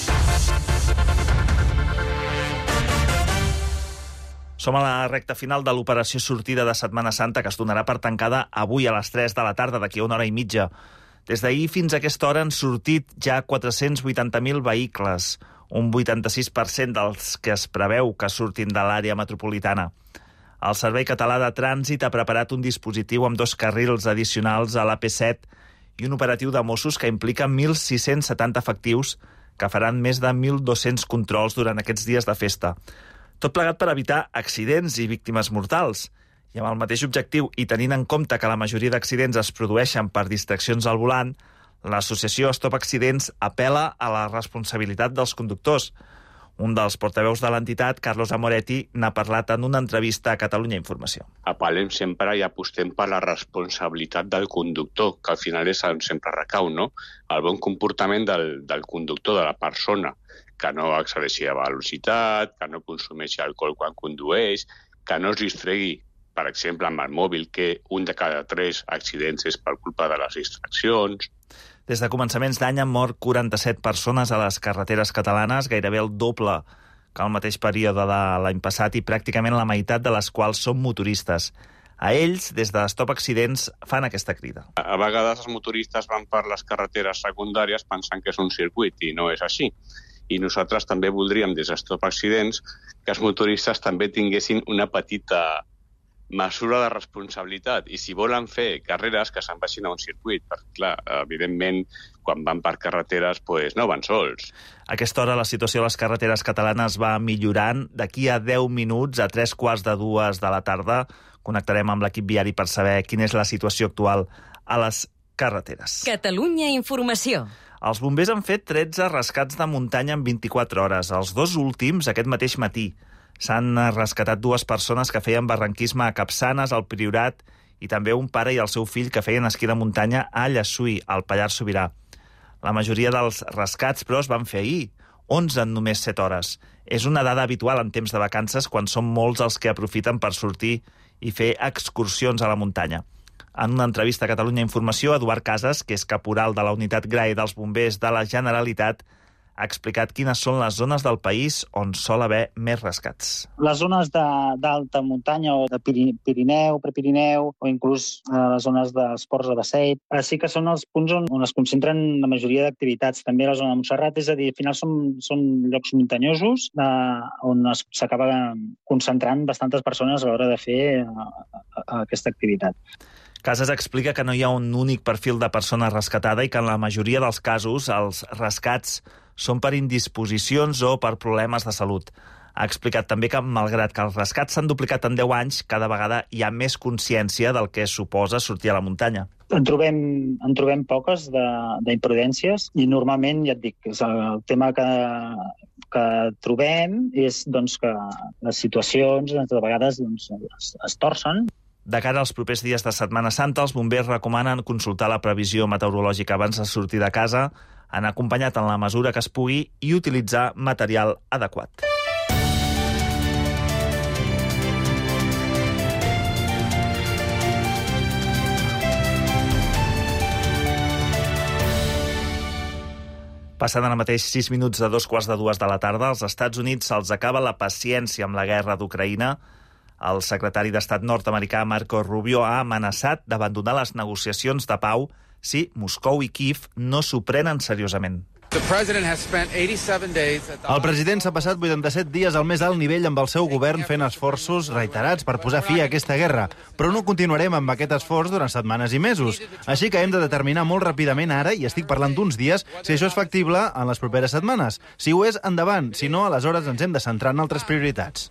S2: Som a la recta final de l'operació sortida de Setmana Santa, que es donarà per tancada avui a les tres de la tarda, d'aquí a una hora i mitja. Des d'ahir fins a aquesta hora han sortit ja quatre-cents vuitanta mil vehicles, un vuitanta-sis per cent dels que es preveu que surtin de l'àrea metropolitana. El Servei Català de Trànsit ha preparat un dispositiu amb dos carrils addicionals a l'A P set i un operatiu de Mossos que implica mil sis-cents setanta efectius que faran més de mil dos-cents controls durant aquests dies de festa. Tot plegat per evitar accidents i víctimes mortals. I amb el mateix objectiu i tenint en compte que la majoria d'accidents es produeixen per distraccions al volant, l'associació Stop Accidents apel·la a la responsabilitat dels conductors. Un dels portaveus de l'entitat, Carlos Amoretti, n'ha parlat en una entrevista a Catalunya Informació.
S3: Apel·lem sempre i apostem per la responsabilitat del conductor, que al final és on sempre recau, no? El bon comportament del, del conductor, de la persona, que no excedeixi a velocitat, que no consumeixi alcohol quan condueix, que no es distregui, per exemple, amb el mòbil, que un de cada tres accidents és per culpa de les distraccions.
S2: Des de començaments d'any han mort quaranta-set persones a les carreteres catalanes, gairebé el doble que al mateix període de l'any passat, i pràcticament la meitat de les quals són motoristes. A ells, des de Stop Accidents, fan aquesta crida.
S3: A vegades els motoristes van per les carreteres secundàries pensant que és un circuit, i no és així. I nosaltres també voldríem, des de Stop Accidents, que els motoristes també tinguessin una petita mesura de responsabilitat, i si volen fer carreres que se'n vagin a un circuit, perquè, clar, evidentment, quan van per carreteres, pues, no van sols.
S2: A aquesta hora la situació a les carreteres catalanes va millorant. D'aquí a deu minuts, a tres quarts de dues de la tarda, connectarem amb l'equip viari per saber quina és la situació actual a les carreteres.
S1: Catalunya Informació.
S2: Els bombers han fet tretze rescats de muntanya en vint-i-quatre hores, els dos últims aquest mateix matí. S'han rescatat dues persones que feien barranquisme a Capçanes, al Priorat, i també un pare i el seu fill que feien esquí de muntanya a Llessui, al Pallars Sobirà. La majoria dels rescats, però, es van fer ahir, onze en només set hores. És una dada habitual en temps de vacances quan són molts els que aprofiten per sortir i fer excursions a la muntanya. En una entrevista a Catalunya Informació, Eduard Casas, que és caporal de la unitat G R A E dels bombers de la Generalitat, ha explicat quines són les zones del país on sol haver més rescats.
S4: Les zones d'alta muntanya o de Pirineu, Prepirineu o inclús eh, les zones dels ports de Baceit, eh, sí que són els punts on, on es concentren la majoria d'activitats. També la zona de Montserrat, és a dir, al final són, són llocs muntanyosos eh, on s'acaba concentrant bastantes persones a l'hora de fer eh, aquesta activitat.
S2: Casas explica que no hi ha un únic perfil de persona rescatada i que en la majoria dels casos els rescats són per indisposicions o per problemes de salut. Ha explicat també que, malgrat que els rescats s'han duplicat en deu anys, cada vegada hi ha més consciència del que suposa sortir a la muntanya.
S4: En trobem, en trobem poques d'imprudències i normalment, ja et dic, és el tema que, que trobem és doncs, que les situacions doncs, de vegades doncs, es, es torcen.
S2: De cara als propers dies de Setmana Santa, els bombers recomanen consultar la previsió meteorològica abans de sortir de casa, anar acompanyat en la mesura que es pugui i utilitzar material adequat. Passant ara mateix sis minuts de dos quarts de dues de la tarda, als Estats Units se'ls acaba la paciència amb la guerra d'Ucraïna. El secretari d'Estat nord-americà Marco Rubio ha amenaçat d'abandonar les negociacions de pau si Moscou i Kíev no s'ho prenen seriosament.
S5: El president s'ha passat vuitanta-set dies al més alt nivell amb el seu govern fent esforços reiterats per posar fi a aquesta guerra, però no continuarem amb aquest esforç durant setmanes i mesos. Així que hem de determinar molt ràpidament ara, i estic parlant d'uns dies, si això és factible en les properes setmanes. Si ho és, endavant. Si no, aleshores ens hem de centrar en altres prioritats.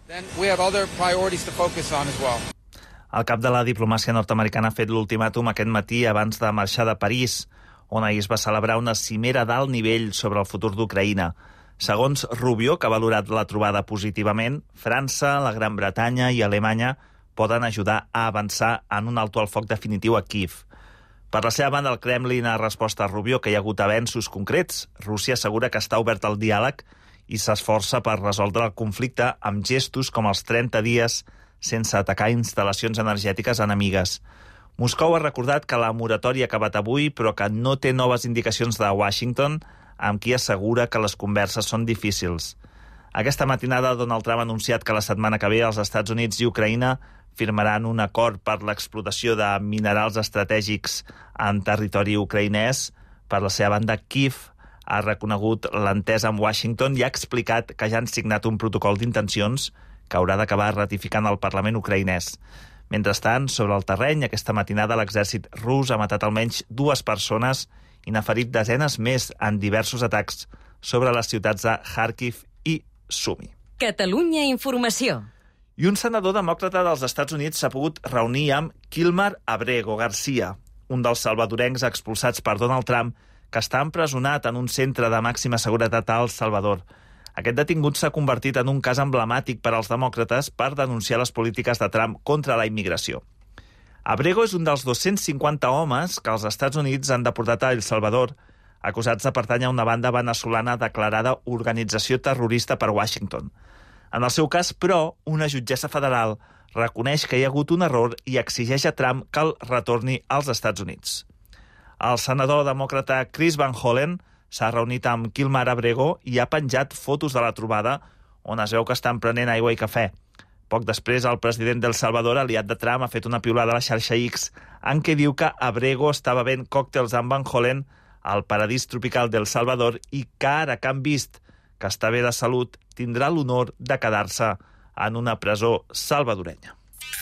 S2: El cap de la diplomàcia nord-americana ha fet l'ultimàtum aquest matí abans de marxar de París, on ahir es va celebrar una cimera d'alt nivell sobre el futur d'Ucraïna. Segons Rubio, que ha valorat la trobada positivament, França, la Gran Bretanya i Alemanya poden ajudar a avançar en un alto al foc definitiu a Kíev. Per la seva banda, el Kremlin ha respost a Rubio que hi ha hagut avenços concrets. Rússia assegura que està obert al diàleg i s'esforça per resoldre el conflicte amb gestos com els trenta dies sense atacar instal·lacions energètiques enemigues. Moscou ha recordat que la moratòria ha acabat avui, però que no té noves indicacions de Washington, amb qui assegura que les converses són difícils. Aquesta matinada, Donald Trump ha anunciat que la setmana que ve els Estats Units i Ucraïna firmaran un acord per l'explotació de minerals estratègics en territori ucraïnès. Per la seva banda, Kíev ha reconegut l'entesa amb Washington i ha explicat que ja han signat un protocol d'intencions que haurà d'acabar ratificant el Parlament ucraïnès. Mentrestant, sobre el terreny, aquesta matinada l'exèrcit rus ha matat almenys dues persones i n'ha ferit desenes més en diversos atacs sobre les ciutats de Kharkiv i Sumi.
S1: Catalunya Informació.
S2: I un senador demòcrata dels Estats Units s'ha pogut reunir amb Kilmar Abrego Garcia, un dels salvadorencs expulsats per Donald Trump, que està empresonat en un centre de màxima seguretat a El Salvador. Aquest detingut s'ha convertit en un cas emblemàtic per als demòcrates per denunciar les polítiques de Trump contra la immigració. Abrego és un dels dos-cents cinquanta homes que els Estats Units han deportat a El Salvador, acusats de pertànyer a una banda veneçolana declarada organització terrorista per Washington. En el seu cas, però, una jutgessa federal reconeix que hi ha hagut un error i exigeix a Trump que el retorni als Estats Units. El senador demòcrata Chris Van Hollen s'ha reunit amb Kilmar Abrego i ha penjat fotos de la trobada on es veu que estan prenent aigua i cafè. Poc després, el president d'El Salvador, aliat de Trump, ha fet una piulada a la xarxa X en què diu que Abrego està bevent còctels amb Van Hollen al paradís tropical d'El Salvador i que ara que han vist que està bé de salut, tindrà l'honor de quedar-se en una presó salvadorenya.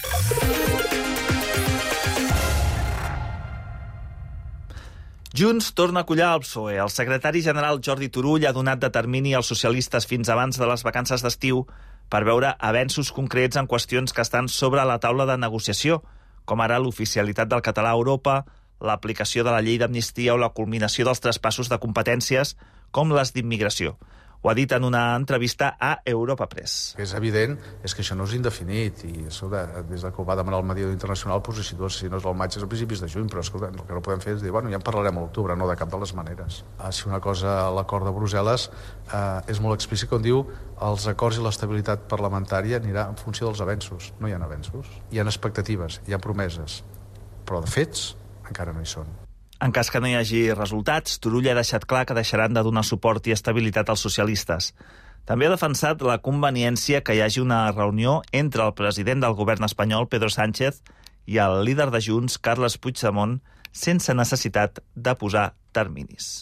S2: Junts torna a collar el P S O E. El secretari general Jordi Turull ha donat de termini als socialistes fins abans de les vacances d'estiu per veure avenços concrets en qüestions que estan sobre la taula de negociació, com ara l'oficialitat del català a Europa, l'aplicació de la llei d'amnistia o la culminació dels traspassos de competències com les d'immigració. Ho ha dit en una entrevista a Europa Press.
S6: És evident és que això no és indefinit i escolta, des que ho va demanar el mediador internacional doncs, si, no, si no és al maig és a principis de juny, però escolta, el que no podem fer és dir bueno, ja en parlarem a l'octubre, no de cap de les maneres. Si una cosa, l'acord de Brussel·les eh, és molt explícit quan diu els acords i l'estabilitat parlamentària anirà en funció dels avenços. No hi ha avenços, hi ha expectatives, hi ha promeses, però de fets encara no hi són.
S2: En cas que no hi hagi resultats, Turull ha deixat clar que deixaran de donar suport i estabilitat als socialistes. També ha defensat la conveniència que hi hagi una reunió entre el president del govern espanyol, Pedro Sánchez, i el líder de Junts, Carles Puigdemont, sense necessitat de posar terminis.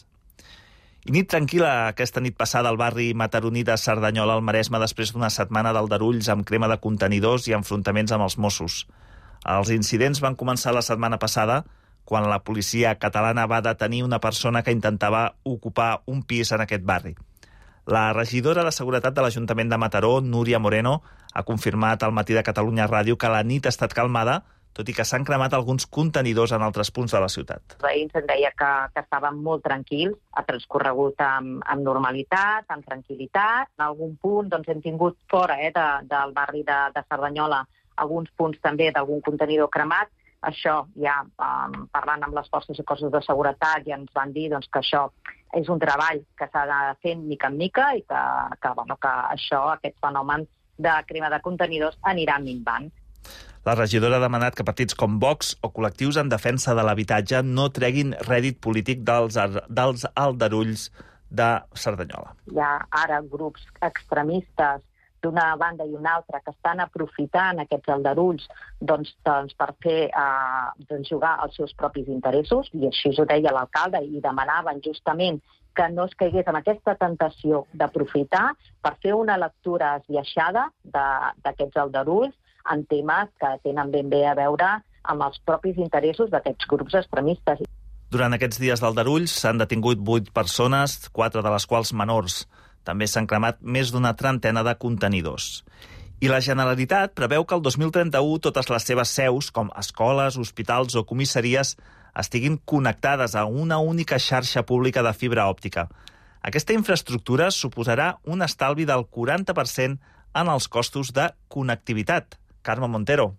S2: I nit tranquil·la aquesta nit passada al barri mataroní de Cerdanyola, al Maresme, després d'una setmana d'aldarulls amb crema de contenidors i enfrontaments amb els Mossos. Els incidents van començar la setmana passada, quan la policia catalana va detenir una persona que intentava ocupar un pis en aquest barri. La regidora de Seguretat de l'Ajuntament de Mataró, Núria Moreno, ha confirmat al Matí de Catalunya Ràdio que la nit ha estat calmada, tot i que s'han cremat alguns contenidors en altres punts de la ciutat.
S7: Els veïns ens deia que, que estaven molt tranquils, ha transcorregut amb, amb normalitat, amb tranquil·litat. En algun punt doncs, hem tingut fora eh, de, del barri de, de Cerdanyola alguns punts també d'algun contenidor cremat. Això ja, um, parlant amb les forces i cossos de seguretat, ja ens van dir doncs, que això és un treball que s'ha de fer mica en mica i que, que, bueno, que això, aquest fenomen de crema de contenidors anirà minvant.
S2: La regidora ha demanat que partits com Vox o col·lectius en defensa de l'habitatge no treguin rèdit polític dels, dels aldarulls de Cerdanyola.
S7: Hi ha ara grups extremistes d'una banda i una altra que estan aprofitant aquests aldarulls doncs, doncs, per fer, eh, doncs, jugar als seus propis interessos, i així ho deia l'alcalde, i demanaven justament que no es caigués en aquesta tentació d'aprofitar per fer una lectura esbiaixada d'aquests aldarulls en temes que tenen ben bé a veure amb els propis interessos d'aquests grups extremistes.
S2: Durant aquests dies d'aldarulls s'han detingut vuit persones, quatre de les quals menors. També s'han cremat més d'una trentena de contenidors. I la Generalitat preveu que el dos mil trenta-u totes les seves seus, com escoles, hospitals o comissaries, estiguin connectades a una única xarxa pública de fibra òptica. Aquesta infraestructura suposarà un estalvi del quaranta per cent en els costos de connectivitat. Carme Montero.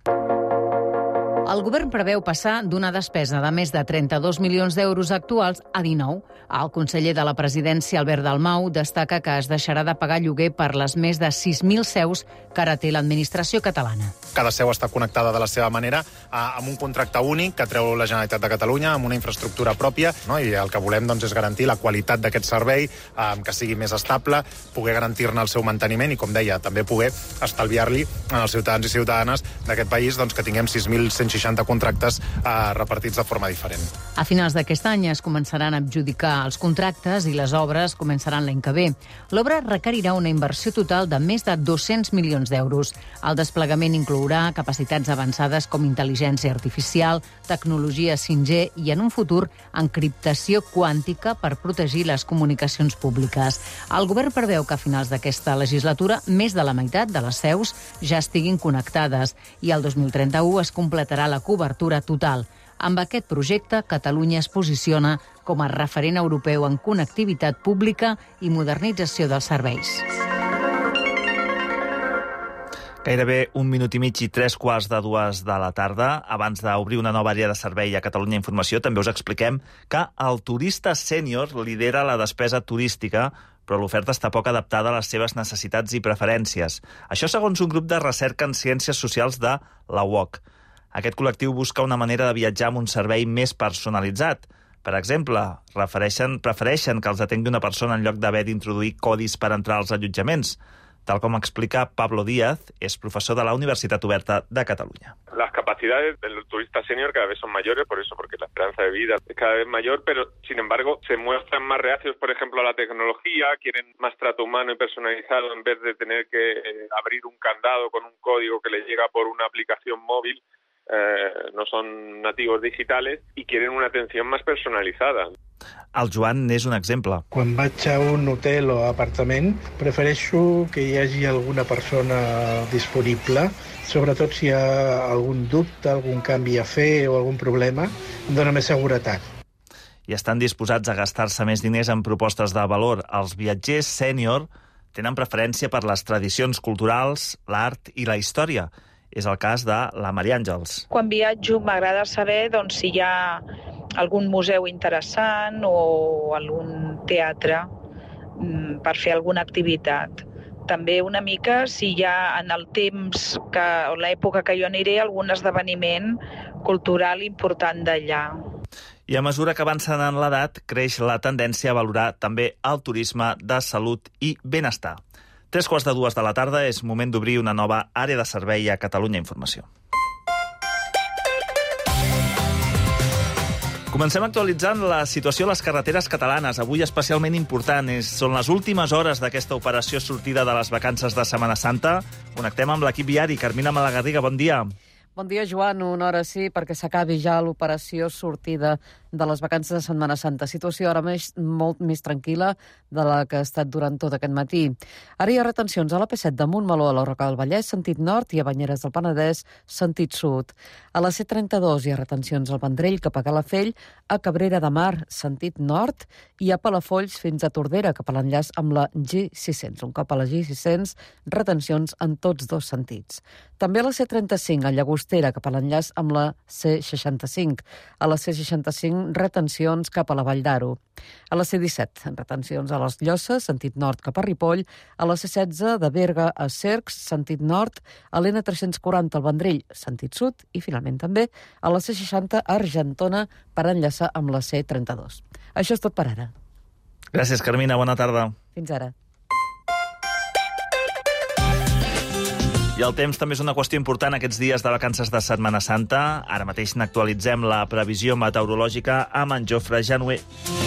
S8: El govern preveu passar d'una despesa de més de trenta-dos milions d'euros actuals a dinou. El conseller de la presidència, Albert Dalmau, destaca que es deixarà de pagar lloguer per les més de sis mil seus que ara té l'administració catalana.
S9: Cada seu està connectada de la seva manera amb un contracte únic que treu la Generalitat de Catalunya, amb una infraestructura pròpia, no? I el que volem doncs, és garantir la qualitat d'aquest servei, que sigui més estable, poder garantir-ne el seu manteniment i, com deia, també poder estalviar-li als ciutadans i ciutadanes d'aquest país doncs, que tinguem sis mil cent seixanta contractes eh, repartits de forma diferent.
S8: A finals d'aquest any es començaran a adjudicar els contractes i les obres començaran l'any que ve. L'obra requerirà una inversió total de més de dos-cents milions d'euros. El desplegament inclourà capacitats avançades com intel·ligència artificial, tecnologia cinc G i, en un futur, encriptació quàntica per protegir les comunicacions públiques. El govern preveu que a finals d'aquesta legislatura més de la meitat de les seus ja estiguin connectades i el dos mil trenta-u es completarà la cobertura total. Amb aquest projecte, Catalunya es posiciona com a referent europeu en connectivitat pública i modernització dels serveis.
S2: Gairebé un minut i mig i tres quarts de dues de la tarda. Abans d'obrir una nova àrea de servei a Catalunya Informació, també us expliquem que el turista sènior lidera la despesa turística, però l'oferta està poc adaptada a les seves necessitats i preferències. Això segons un grup de recerca en ciències socials de la U O C. Aquest col·lectiu busca una manera de viatjar amb un servei més personalitzat. Per exemple, prefereixen, prefereixen que els atengui una persona en lloc d'haver d'introduir codis per entrar als allotjaments. Tal com explica Pablo Díaz, es profesor de la Universitat Oberta de Cataluña.
S10: Las capacidades del turista senior cada vez son mayores, por eso, porque la esperanza de vida es cada vez mayor, pero sin embargo se muestran más reacios, por ejemplo, a la tecnología, quieren más trato humano y personalizado en vez de tener que eh, abrir un candado con un código que les llega por una aplicación móvil. Eh, no son nativos digitales i quieren una atenció més personalitzada.
S2: El Joan n'és un exemple.
S25: Quan vaig a un hotel o apartament, prefereixo que hi hagi alguna persona disponible, sobretot si hi ha algun dubte, algun canvi a fer o algun problema, em dona més seguretat.
S2: I estan disposats a gastar-se més diners en propostes de valor. Els viatgers sènior tenen preferència per les tradicions culturals, l'art i la història. És el cas de la Maria Àngels.
S26: Quan viatjo m'agrada saber doncs, si hi ha algun museu interessant o algun teatre per fer alguna activitat. També una mica si hi ha en el temps, que, o l'època que jo aniré, algun esdeveniment cultural important d'allà.
S2: I a mesura que avancen en l'edat, creix la tendència a valorar també el turisme de salut i benestar. Tres quarts de dues de la tarda és moment d'obrir una nova àrea de servei a Catalunya Informació. Comencem actualitzant la situació a les carreteres catalanes. Avui especialment important és, són les últimes hores d'aquesta operació sortida de les vacances de Setmana Santa. Connectem amb l'equip viari. Carmina Malagarriga, bon dia.
S11: Bon dia, Joan. Una hora sí, perquè s'acabi ja l'operació sortida de les vacances de Setmana Santa. Situació ara més molt més tranquil·la de la que ha estat durant tot aquest matí. Ara hi ha retencions a la P set de Montmeló a la Roca del Vallès, sentit nord, i a Banyeres del Penedès, sentit sud. A la C trenta-dos hi ha retencions al Vendrell cap a Calafell, a Cabrera de Mar, sentit nord, i a Palafolls fins a Tordera, cap a l'enllaç amb la G sis-cents. Un cop a la G sis-cents, retencions en tots dos sentits. També a la C trenta-cinc, a Llagostera, cap a l'enllaç amb la C seixanta-cinc. A la C seixanta-cinc, retencions cap a la Vall d'Aro. A la C disset, retencions a les Llosses, sentit nord cap a Ripoll. A la C setze, de Berga a Cercs, sentit nord. A l'N tres-cents quaranta, al Vendrell, sentit sud. I finalment també a la C seixanta, a Argentona, per enllaçar amb la C trenta-dos. Això és tot per ara.
S2: Gràcies, Carmina. Bona tarda.
S11: Fins ara.
S2: I el temps també és una qüestió important aquests dies de vacances de Setmana Santa. Ara mateix n'actualitzem la previsió meteorològica amb en Jofre Januer.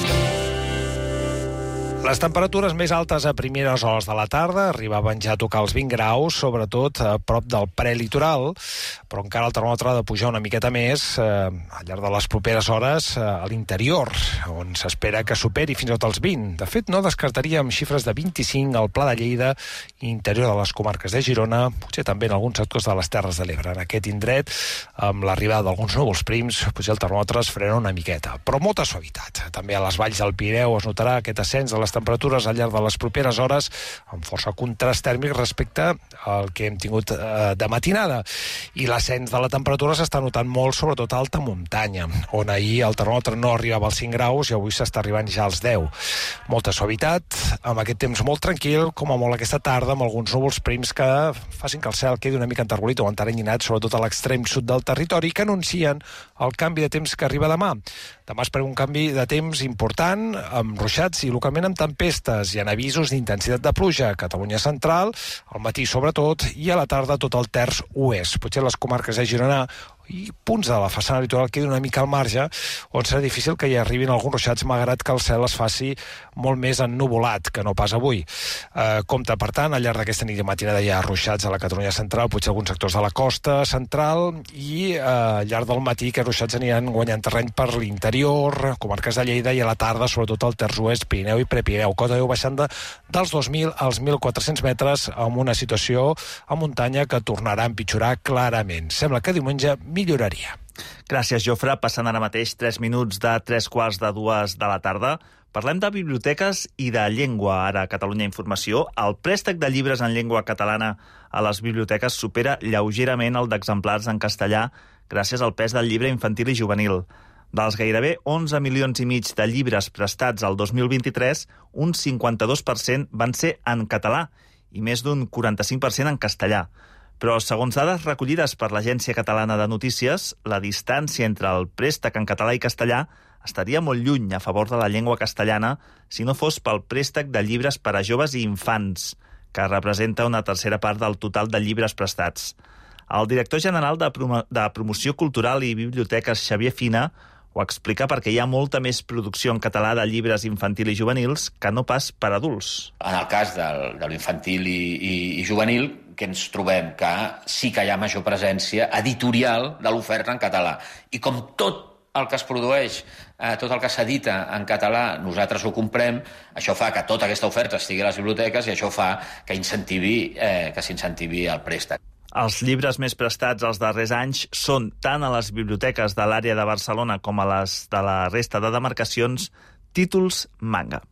S12: Les temperatures més altes a primeres hores de la tarda arribaven ja a tocar els vint graus, sobretot a prop del prelitoral, però encara el termòmetre ha de pujar una miqueta més eh, al llarg de les properes hores eh, a l'interior, on s'espera que superi fins i tot els vint. De fet, no descartaríem xifres de vint-i-cinc al Pla de Lleida i interior de les comarques de Girona, potser també en alguns sectors de les Terres de l'Ebre. En aquest indret, amb l'arribada d'alguns núvols prims, potser el termòmetre es frena una miqueta, però molta suavitat. També a les valls del Pirineu es notarà aquest ascens de les temperatures al llarg de les properes hores amb força contrast tèrmic respecte al que hem tingut eh, de matinada. I l'ascens de la temperatura s'està notant molt, sobretot a alta muntanya, on ahir el termòmetre no arribava als cinc graus i avui s'està arribant ja als deu. Molta suavitat, amb aquest temps molt tranquil, com a molt aquesta tarda, amb alguns núvols prims que facin que el cel quedi una mica enterbolit o enteranyinat, sobretot a l'extrem sud del territori, que anuncien el canvi de temps que arriba demà. Demà espera un canvi de temps important, amb ruixats i localment amb tempestes. Hi ha avisos d'intensitat de pluja a Catalunya central, al matí sobretot, i a la tarda tot el terç oest. Potser les comarques de Girona i punts de la façana litoral queden una mica al marge, on serà difícil que hi arribin alguns ruixats, malgrat que el cel es faci molt més ennuvolat que no pas avui. Eh, compte, per tant, al llarg d'aquesta nit i matinada hi ha ruixats a la Catalunya central, potser alguns sectors de la costa central, i eh, al llarg del matí que ruixats aniran guanyant terreny per l'interior, comarques de Lleida, i a la tarda, sobretot al terç oest, Pirineu i Prepirineu. Cota deu baixant de, dels dos mil als mil quatre-cents metres, amb una situació a muntanya que tornarà a empitjorar clarament. Sembla que diumenge milloraria.
S2: Gràcies, Jofre. Passant ara mateix tres minuts de tres quarts de dues de la tarda. Parlem de biblioteques i de llengua. Ara a Catalunya Informació, el préstec de llibres en llengua catalana a les biblioteques supera lleugerament el d'exemplars en castellà gràcies al pes del llibre infantil i juvenil. Dels gairebé onze milions i mig de llibres prestats al dos mil vint-i-tres, un cinquanta-dos per cent van ser en català i més d'un quaranta-cinc per cent en castellà. Però, segons dades recollides per l'Agència Catalana de Notícies, la distància entre el préstec en català i castellà estaria molt lluny a favor de la llengua castellana si no fos pel préstec de llibres per a joves i infants, que representa una tercera part del total de llibres prestats. El director general de, Prom- de Promoció Cultural i Biblioteques, Xavier Fina, ho explica perquè hi ha molta més producció en català de llibres infantil i juvenils que no pas per adults.
S13: En el cas del, de l'infantil i, i, i juvenil, que ens trobem que sí que hi ha major presència editorial de l'oferta en català. I com tot el que es produeix, eh, tot el que s'edita en català, nosaltres ho comprem, això fa que tota aquesta oferta estigui a les biblioteques i això fa que incentivi, eh, que s'incentivi el préstec.
S2: Els llibres més prestats els darrers anys són tant a les biblioteques de l'àrea de Barcelona com a les de la resta de demarcacions títols manga.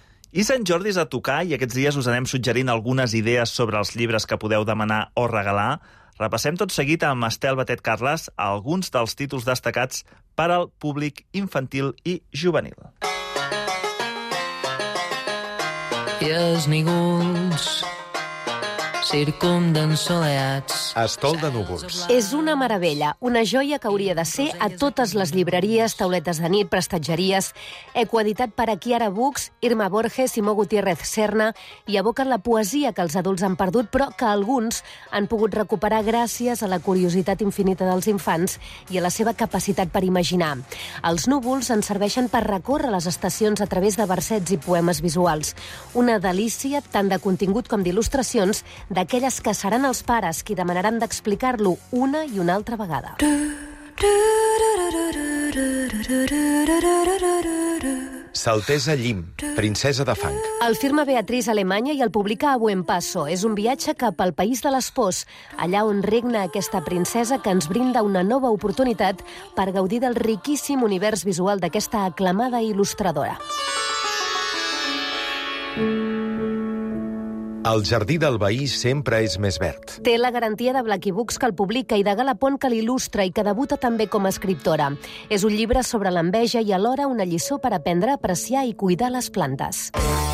S2: I Sant Jordi és a tocar i aquests dies us anem suggerint algunes idees sobre els llibres que podeu demanar o regalar. Repassem tot seguit amb Estel Batet Carles alguns dels títols destacats per al públic infantil i juvenil.
S14: I esnígols circumden soleats.
S15: Estol de núvols.
S16: És una meravella, una joia que hauria de ser a totes les llibreries, tauletes de nit, prestatgeries. Ecoeditat per Chiara Books, Irma Borges, Simó Gutiérrez Serna, i evoquen la poesia que els adults han perdut, però que alguns han pogut recuperar gràcies a la curiositat infinita dels infants i a la seva capacitat per imaginar. Els núvols ens serveixen per recórrer les estacions a través de versets i poemes visuals. Una delícia tant de contingut com d'il·lustracions d'aquelles que seran els pares qui demanaran d'explicar-lo una i una altra vegada.
S15: Saltesa Llim, princesa de fang.
S16: El firma Beatriz a Alemanya i el publica a Buen Paso. És un viatge cap al país de les pors, allà on regna aquesta princesa que ens brinda una nova oportunitat per gaudir del riquíssim univers visual d'aquesta aclamada il·lustradora.
S15: El jardí del veí sempre és més verd.
S16: Té la garantia de Blackie Books, que el publica, i de Galapont, que l'il·lustra i que debuta també com a escriptora. És un llibre sobre l'enveja i alhora una lliçó per aprendre a apreciar i cuidar les plantes.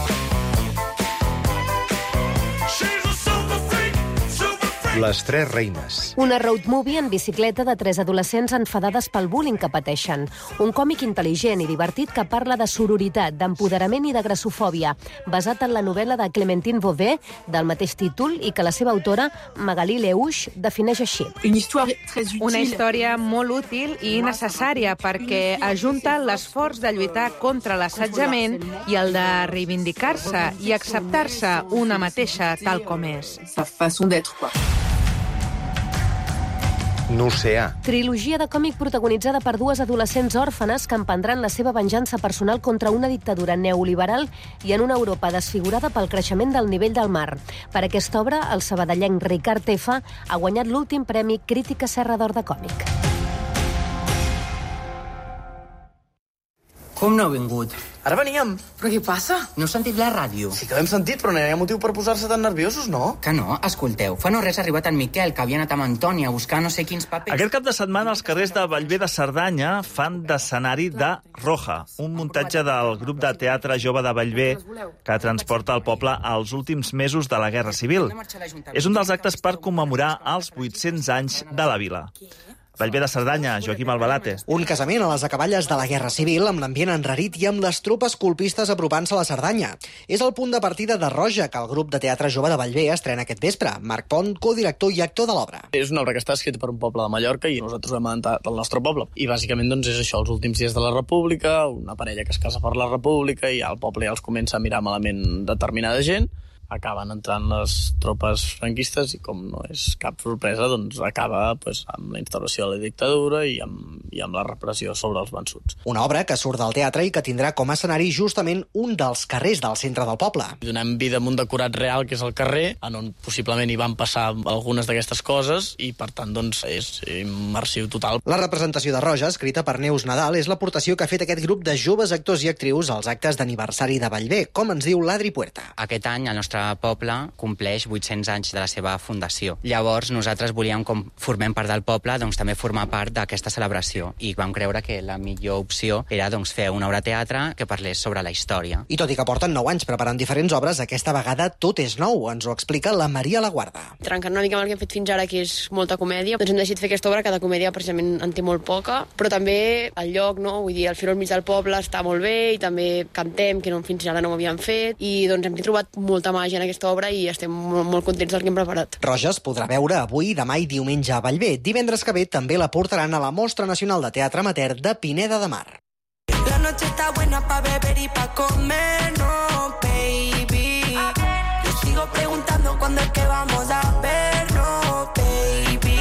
S15: Les tres reines.
S16: Una road movie en bicicleta de tres adolescents enfadades pel bullying que pateixen. Un còmic intel·ligent i divertit que parla de sororitat, d'empoderament i de grassofòbia, basat en la novel·la de Clémentine Beauvais, del mateix títol, i que la seva autora, Magali Leuch, defineix així.
S17: Una història molt útil i necessària perquè ajunta l'esforç de lluitar contra l'assetjament i el de reivindicar-se i acceptar-se una mateixa tal com és.
S15: N'Oceà.
S16: Trilogia de còmic protagonitzada per dues adolescents òrfanes que emprendran la seva venjança personal contra una dictadura neoliberal i en una Europa desfigurada pel creixement del nivell del mar. Per aquesta obra, el sabadellenc Ricard Tefa ha guanyat l'últim premi Crítica Serra d'Or de còmic.
S18: Com no heu vingut?
S20: Ara veníem.
S18: Però què passa? No heu sentit la ràdio?
S20: Sí que l'hem sentit, però no hi ha motiu per posar-se tan nerviosos, no?
S18: Que no? Escolteu, fa no res ha arribat en Miquel, que havia anat amb Antoni a buscar no sé quins papers.
S2: Aquest cap de setmana els carrers de Bellver de Cerdanya fan d'escenari de Roja, un muntatge del grup de teatre jove de Bellver que transporta el poble als últims mesos de la Guerra Civil. És un dels actes per commemorar els vuit-cents anys de la vila. Bellver de Cerdanya, Joaquim Albalate.
S27: Un casament a les acaballes de la Guerra Civil, amb l'ambient enrarit i amb les tropes colpistes apropant-se a la Cerdanya. És el punt de partida de Roja, que el grup de teatre jove de Bellver estrena aquest vespre. Marc Pont, codirector i actor de l'obra.
S20: És una obra que està escrita per un poble de Mallorca i nosaltres vam adaptar del nostre poble. I bàsicament doncs, és això, els últims dies de la República, una parella que es casa per la República i el poble ja els comença a mirar malament determinada gent. Acaben entrant les tropes franquistes i, com no és cap sorpresa, doncs acaba pues, amb la instauració de la dictadura i amb, i amb la repressió sobre els vençuts.
S27: Una obra que surt del teatre i que tindrà com a escenari justament un dels carrers del centre del poble.
S20: Donem vida a un decorat real, que és el carrer, en on possiblement hi van passar algunes d'aquestes coses i, per tant, doncs, és immersiu total.
S27: La representació de Roja, escrita per Neus Nadal, és l'aportació que ha fet aquest grup de joves actors i actrius als actes d'aniversari de Bellver, com ens diu l'Adri Puerta.
S28: Aquest any el nostre poble compleix vuit-cents anys de la seva fundació. Llavors, nosaltres volíem, com formem part del poble, doncs també formar part d'aquesta celebració i vam creure que la millor opció era doncs, fer una obra de teatre que parlés sobre la història.
S27: I tot i que porten nou anys preparant diferents obres, aquesta vegada tot és nou, ens ho explica la Maria Laguarda.
S29: Trencant una mica amb el que hem fet fins ara, que és molta comèdia, doncs hem decidit fer aquesta obra, que de comèdia precisament en té molt poca, però també el lloc, no? Vull dir, el fer al mig del poble està molt bé i també cantem, que no, fins ara no ho havíem fet, i doncs hem trobat molta màgia en aquesta obra i estem molt, molt contents del que hem preparat.
S27: Roja es podrà veure avui, demà i diumenge a Bellver. Divendres que ve també la portaran a la Mostra Nacional de Teatre Amateur de Pineda de Mar.
S30: La noche está buena pa beber y pa comer, no, baby. Yo sigo preguntando cuándo es que vamos a ver, no, baby.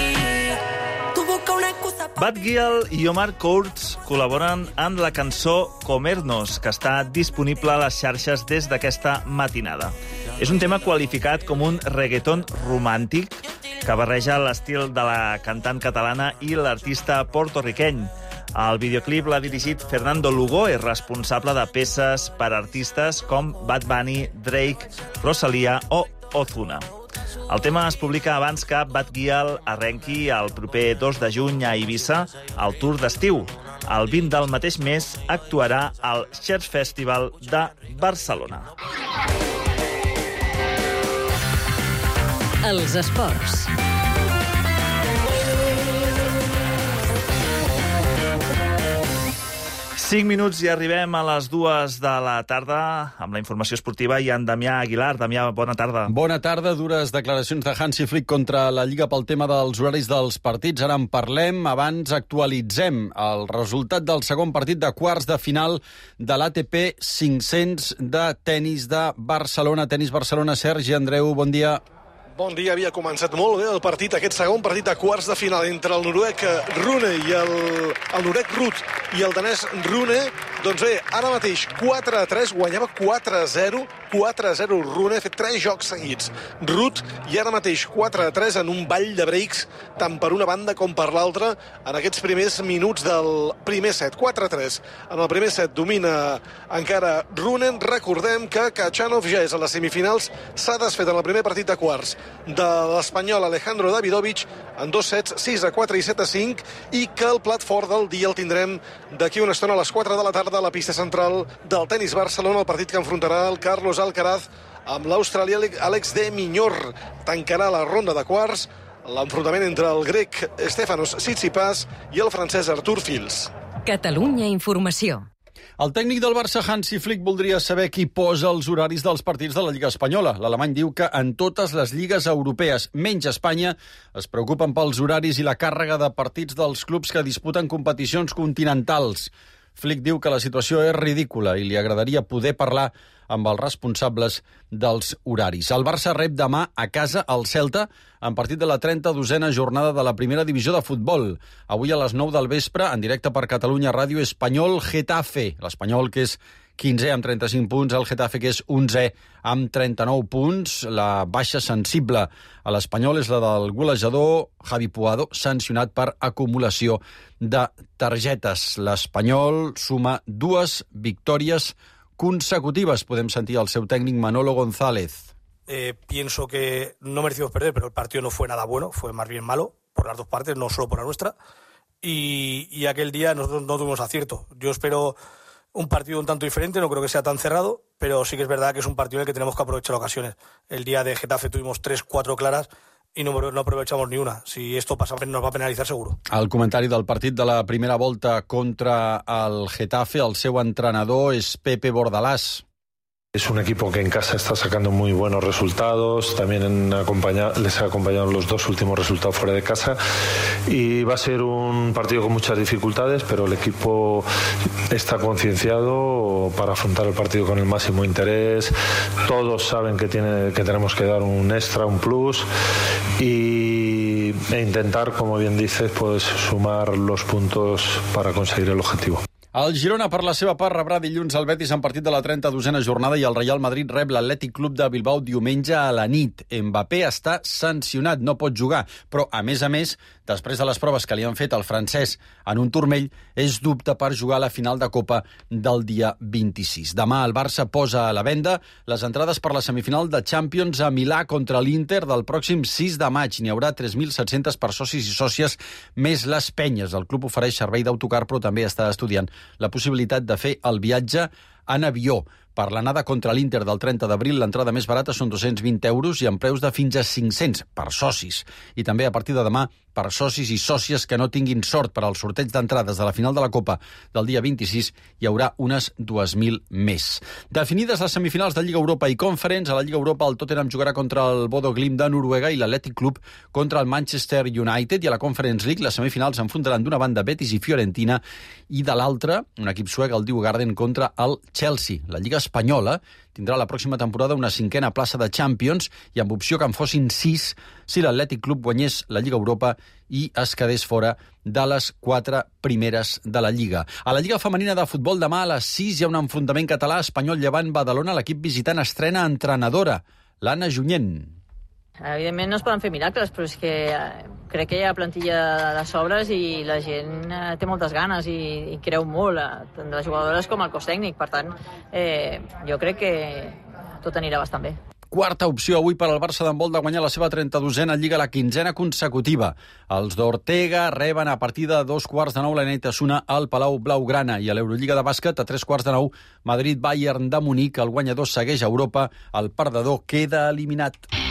S30: Tu busca una excusa pa...
S2: Bad Gyal i Omar Courtz col·laboren en la cançó Comernos, que està disponible a les xarxes des d'aquesta matinada. És un tema qualificat com un reggaeton romàntic que barreja l'estil de la cantant catalana i l'artista porto-riqueny. El videoclip l'ha dirigit Fernando Lugo, és responsable de peces per artistes com Bad Bunny, Drake, Rosalía o Ozuna. El tema es publica abans que Bad Gyal arrenqui el proper dos de juny a Eivissa al Tour d'estiu. El vint del mateix mes actuarà al Church Festival de Barcelona.
S1: Els esports.
S2: Cinc minuts i arribem a les dues de la tarda amb la informació esportiva i en Damià Aguilar. Damià, bona tarda.
S3: Bona tarda. Dures declaracions de Hansi Flick contra la Lliga pel tema dels horaris dels partits. Ara en parlem. Abans actualitzem el resultat del segon partit de quarts de final de l'A T P cinc-cents de tenis de Barcelona. Tenis Barcelona. Sergi Andreu, bon dia.
S4: Bon dia, havia començat molt bé el partit, aquest segon partit de quarts de final entre el noruec Rune i el, el noruec Ruud i el danès Rune. Doncs bé, ara mateix quatre a tres, guanyava quatre a zero, quatre a zero Rune, ha fet tres jocs seguits Ruud, i ara mateix quatre a tres en un ball de breaks, tant per una banda com per l'altra, en aquests primers minuts del primer set. quatre a tres. En el primer set domina encara Rune. Recordem que Khachanov ja és a les semifinals, s'ha desfet en el primer partit de quarts de l'espanyol Alejandro Davidovich en dos sets, sis a quatre i set a cinc, i que el plat fort del dia el tindrem d'aquí una estona a les quatre de la tarda a la pista central del Tenis Barcelona, el partit que enfrontarà el Carlos Alcaraz amb l'australià Alex de Minaur. Tancarà la ronda de quarts l'enfrontament entre el grec Stefanos Tsitsipas i el francès Artur Fils.
S1: Catalunya Informació.
S3: El tècnic del Barça, Hansi Flick, voldria saber qui posa els horaris dels partits de la Lliga Espanyola. L'alemany diu que en totes les lligues europees, menys Espanya, es preocupen pels horaris i la càrrega de partits dels clubs que disputen competicions continentals. Flick diu que la situació és ridícula i li agradaria poder parlar amb els responsables dels horaris. El Barça rep demà a casa el Celta en partit de la trenta-dosena jornada de la primera divisió de futbol. Avui a les nou del vespre, en directe per Catalunya Ràdio, Espanyol Getafe. L'Espanyol, que és quinzè amb trenta-cinc punts, el Getafe, que és onzè amb trenta-nou punts. La baixa sensible a l'Espanyol és la del golejador Javi Puado, sancionat per acumulació de targetes. L'Espanyol suma dues victòries consecutives. Podem sentir el seu tècnic Manolo González.
S5: Eh, pienso que no merecimos perder, pero el partido no fue nada bueno, fue más bien malo por las dos partes, no solo por la nuestra. Y, y aquel día nosotros no tuvimos acierto. Yo espero un partido un tanto diferente, no creo que sea tan cerrado, pero sí que es verdad que es un partido en el que tenemos que aprovechar ocasiones. El día de Getafe tuvimos tres, cuatro claras i no, no aprovechamos ni una. Si esto pasa, nos va a penalizar seguro.
S3: El comentari del partit de la primera volta contra el Getafe, el seu entrenador és Pepe Bordalás.
S6: Es un equipo que en casa está sacando muy buenos resultados, también en acompaña, les ha acompañado los dos últimos resultados fuera de casa, y va a ser un partido con muchas dificultades, pero el equipo está concienciado para afrontar el partido con el máximo interés. Todos saben que, tiene, que tenemos que dar un extra, un plus, y, e intentar, como bien dices, pues, sumar los puntos para conseguir el objetivo.
S3: El Girona, per la seva part, rebrà dilluns el Betis en partit de la trenta-dosena jornada i el Real Madrid rep l'Atlètic Club de Bilbao diumenge a la nit. Mbappé està sancionat, no pot jugar, però, a més a més, després de les proves que li han fet al francès en un turmell, és dubte per jugar a la final de Copa del dia vint-i-sis. Demà el Barça posa a la venda les entrades per la semifinal de Champions a Milà contra l'Inter del pròxim sis de maig. N'hi haurà tres mil set-cents per socis i sòcies, més les penyes. El club ofereix servei d'autocar, però també està estudiant la possibilitat de fer el viatge en avió. Per l'anada contra l'Inter del trenta d'abril, l'entrada més barata són dos-cents vint euros i amb preus de fins a cinc-cents per socis. I també a partir de demà, per socis i sòcies que no tinguin sort per al sorteig d'entrades de la final de la Copa del dia vint-i-sis, hi haurà unes dues mil més. Definides les semifinals de Lliga Europa i Conference, a la Lliga Europa el Tottenham jugarà contra el Bodo Glimt de Noruega i l'Athletic Club contra el Manchester United, i a la Conference League les semifinals s'enfrontaran d'una banda Betis i Fiorentina i de l'altra un equip suec, el Djurgården, contra el Chelsea. La Lliga espanyola tindrà la pròxima temporada una cinquena plaça de Champions i amb opció que en fossin sis si l'Atlètic Club guanyés la Lliga Europa i es quedés fora de les quatre primeres de la Lliga. A la Lliga femenina de futbol demà a les sis hi ha un enfrontament català Espanyol-Llevant-Badalona. L'equip visitant estrena entrenadora, l'Anna Junyent.
S19: Evidentment no es poden fer miracles, però és que crec que hi ha plantilla de sobres i la gent té moltes ganes i, i creu molt, tant de les jugadores com el cos tècnic. Per tant, eh, jo crec que tot anirà bastant bé.
S3: Quarta opció avui per al Barça d'handbol de guanyar la seva trenta-dosena Lliga, la quinzena consecutiva. Els d'Ortega reben a partir de dos quarts de nou la Neitasuna al Palau Blaugrana, i a l'Eurolliga de bàsquet a tres quarts de nou Madrid-Bayern de Munic. El guanyador segueix a Europa, el perdedor queda eliminat.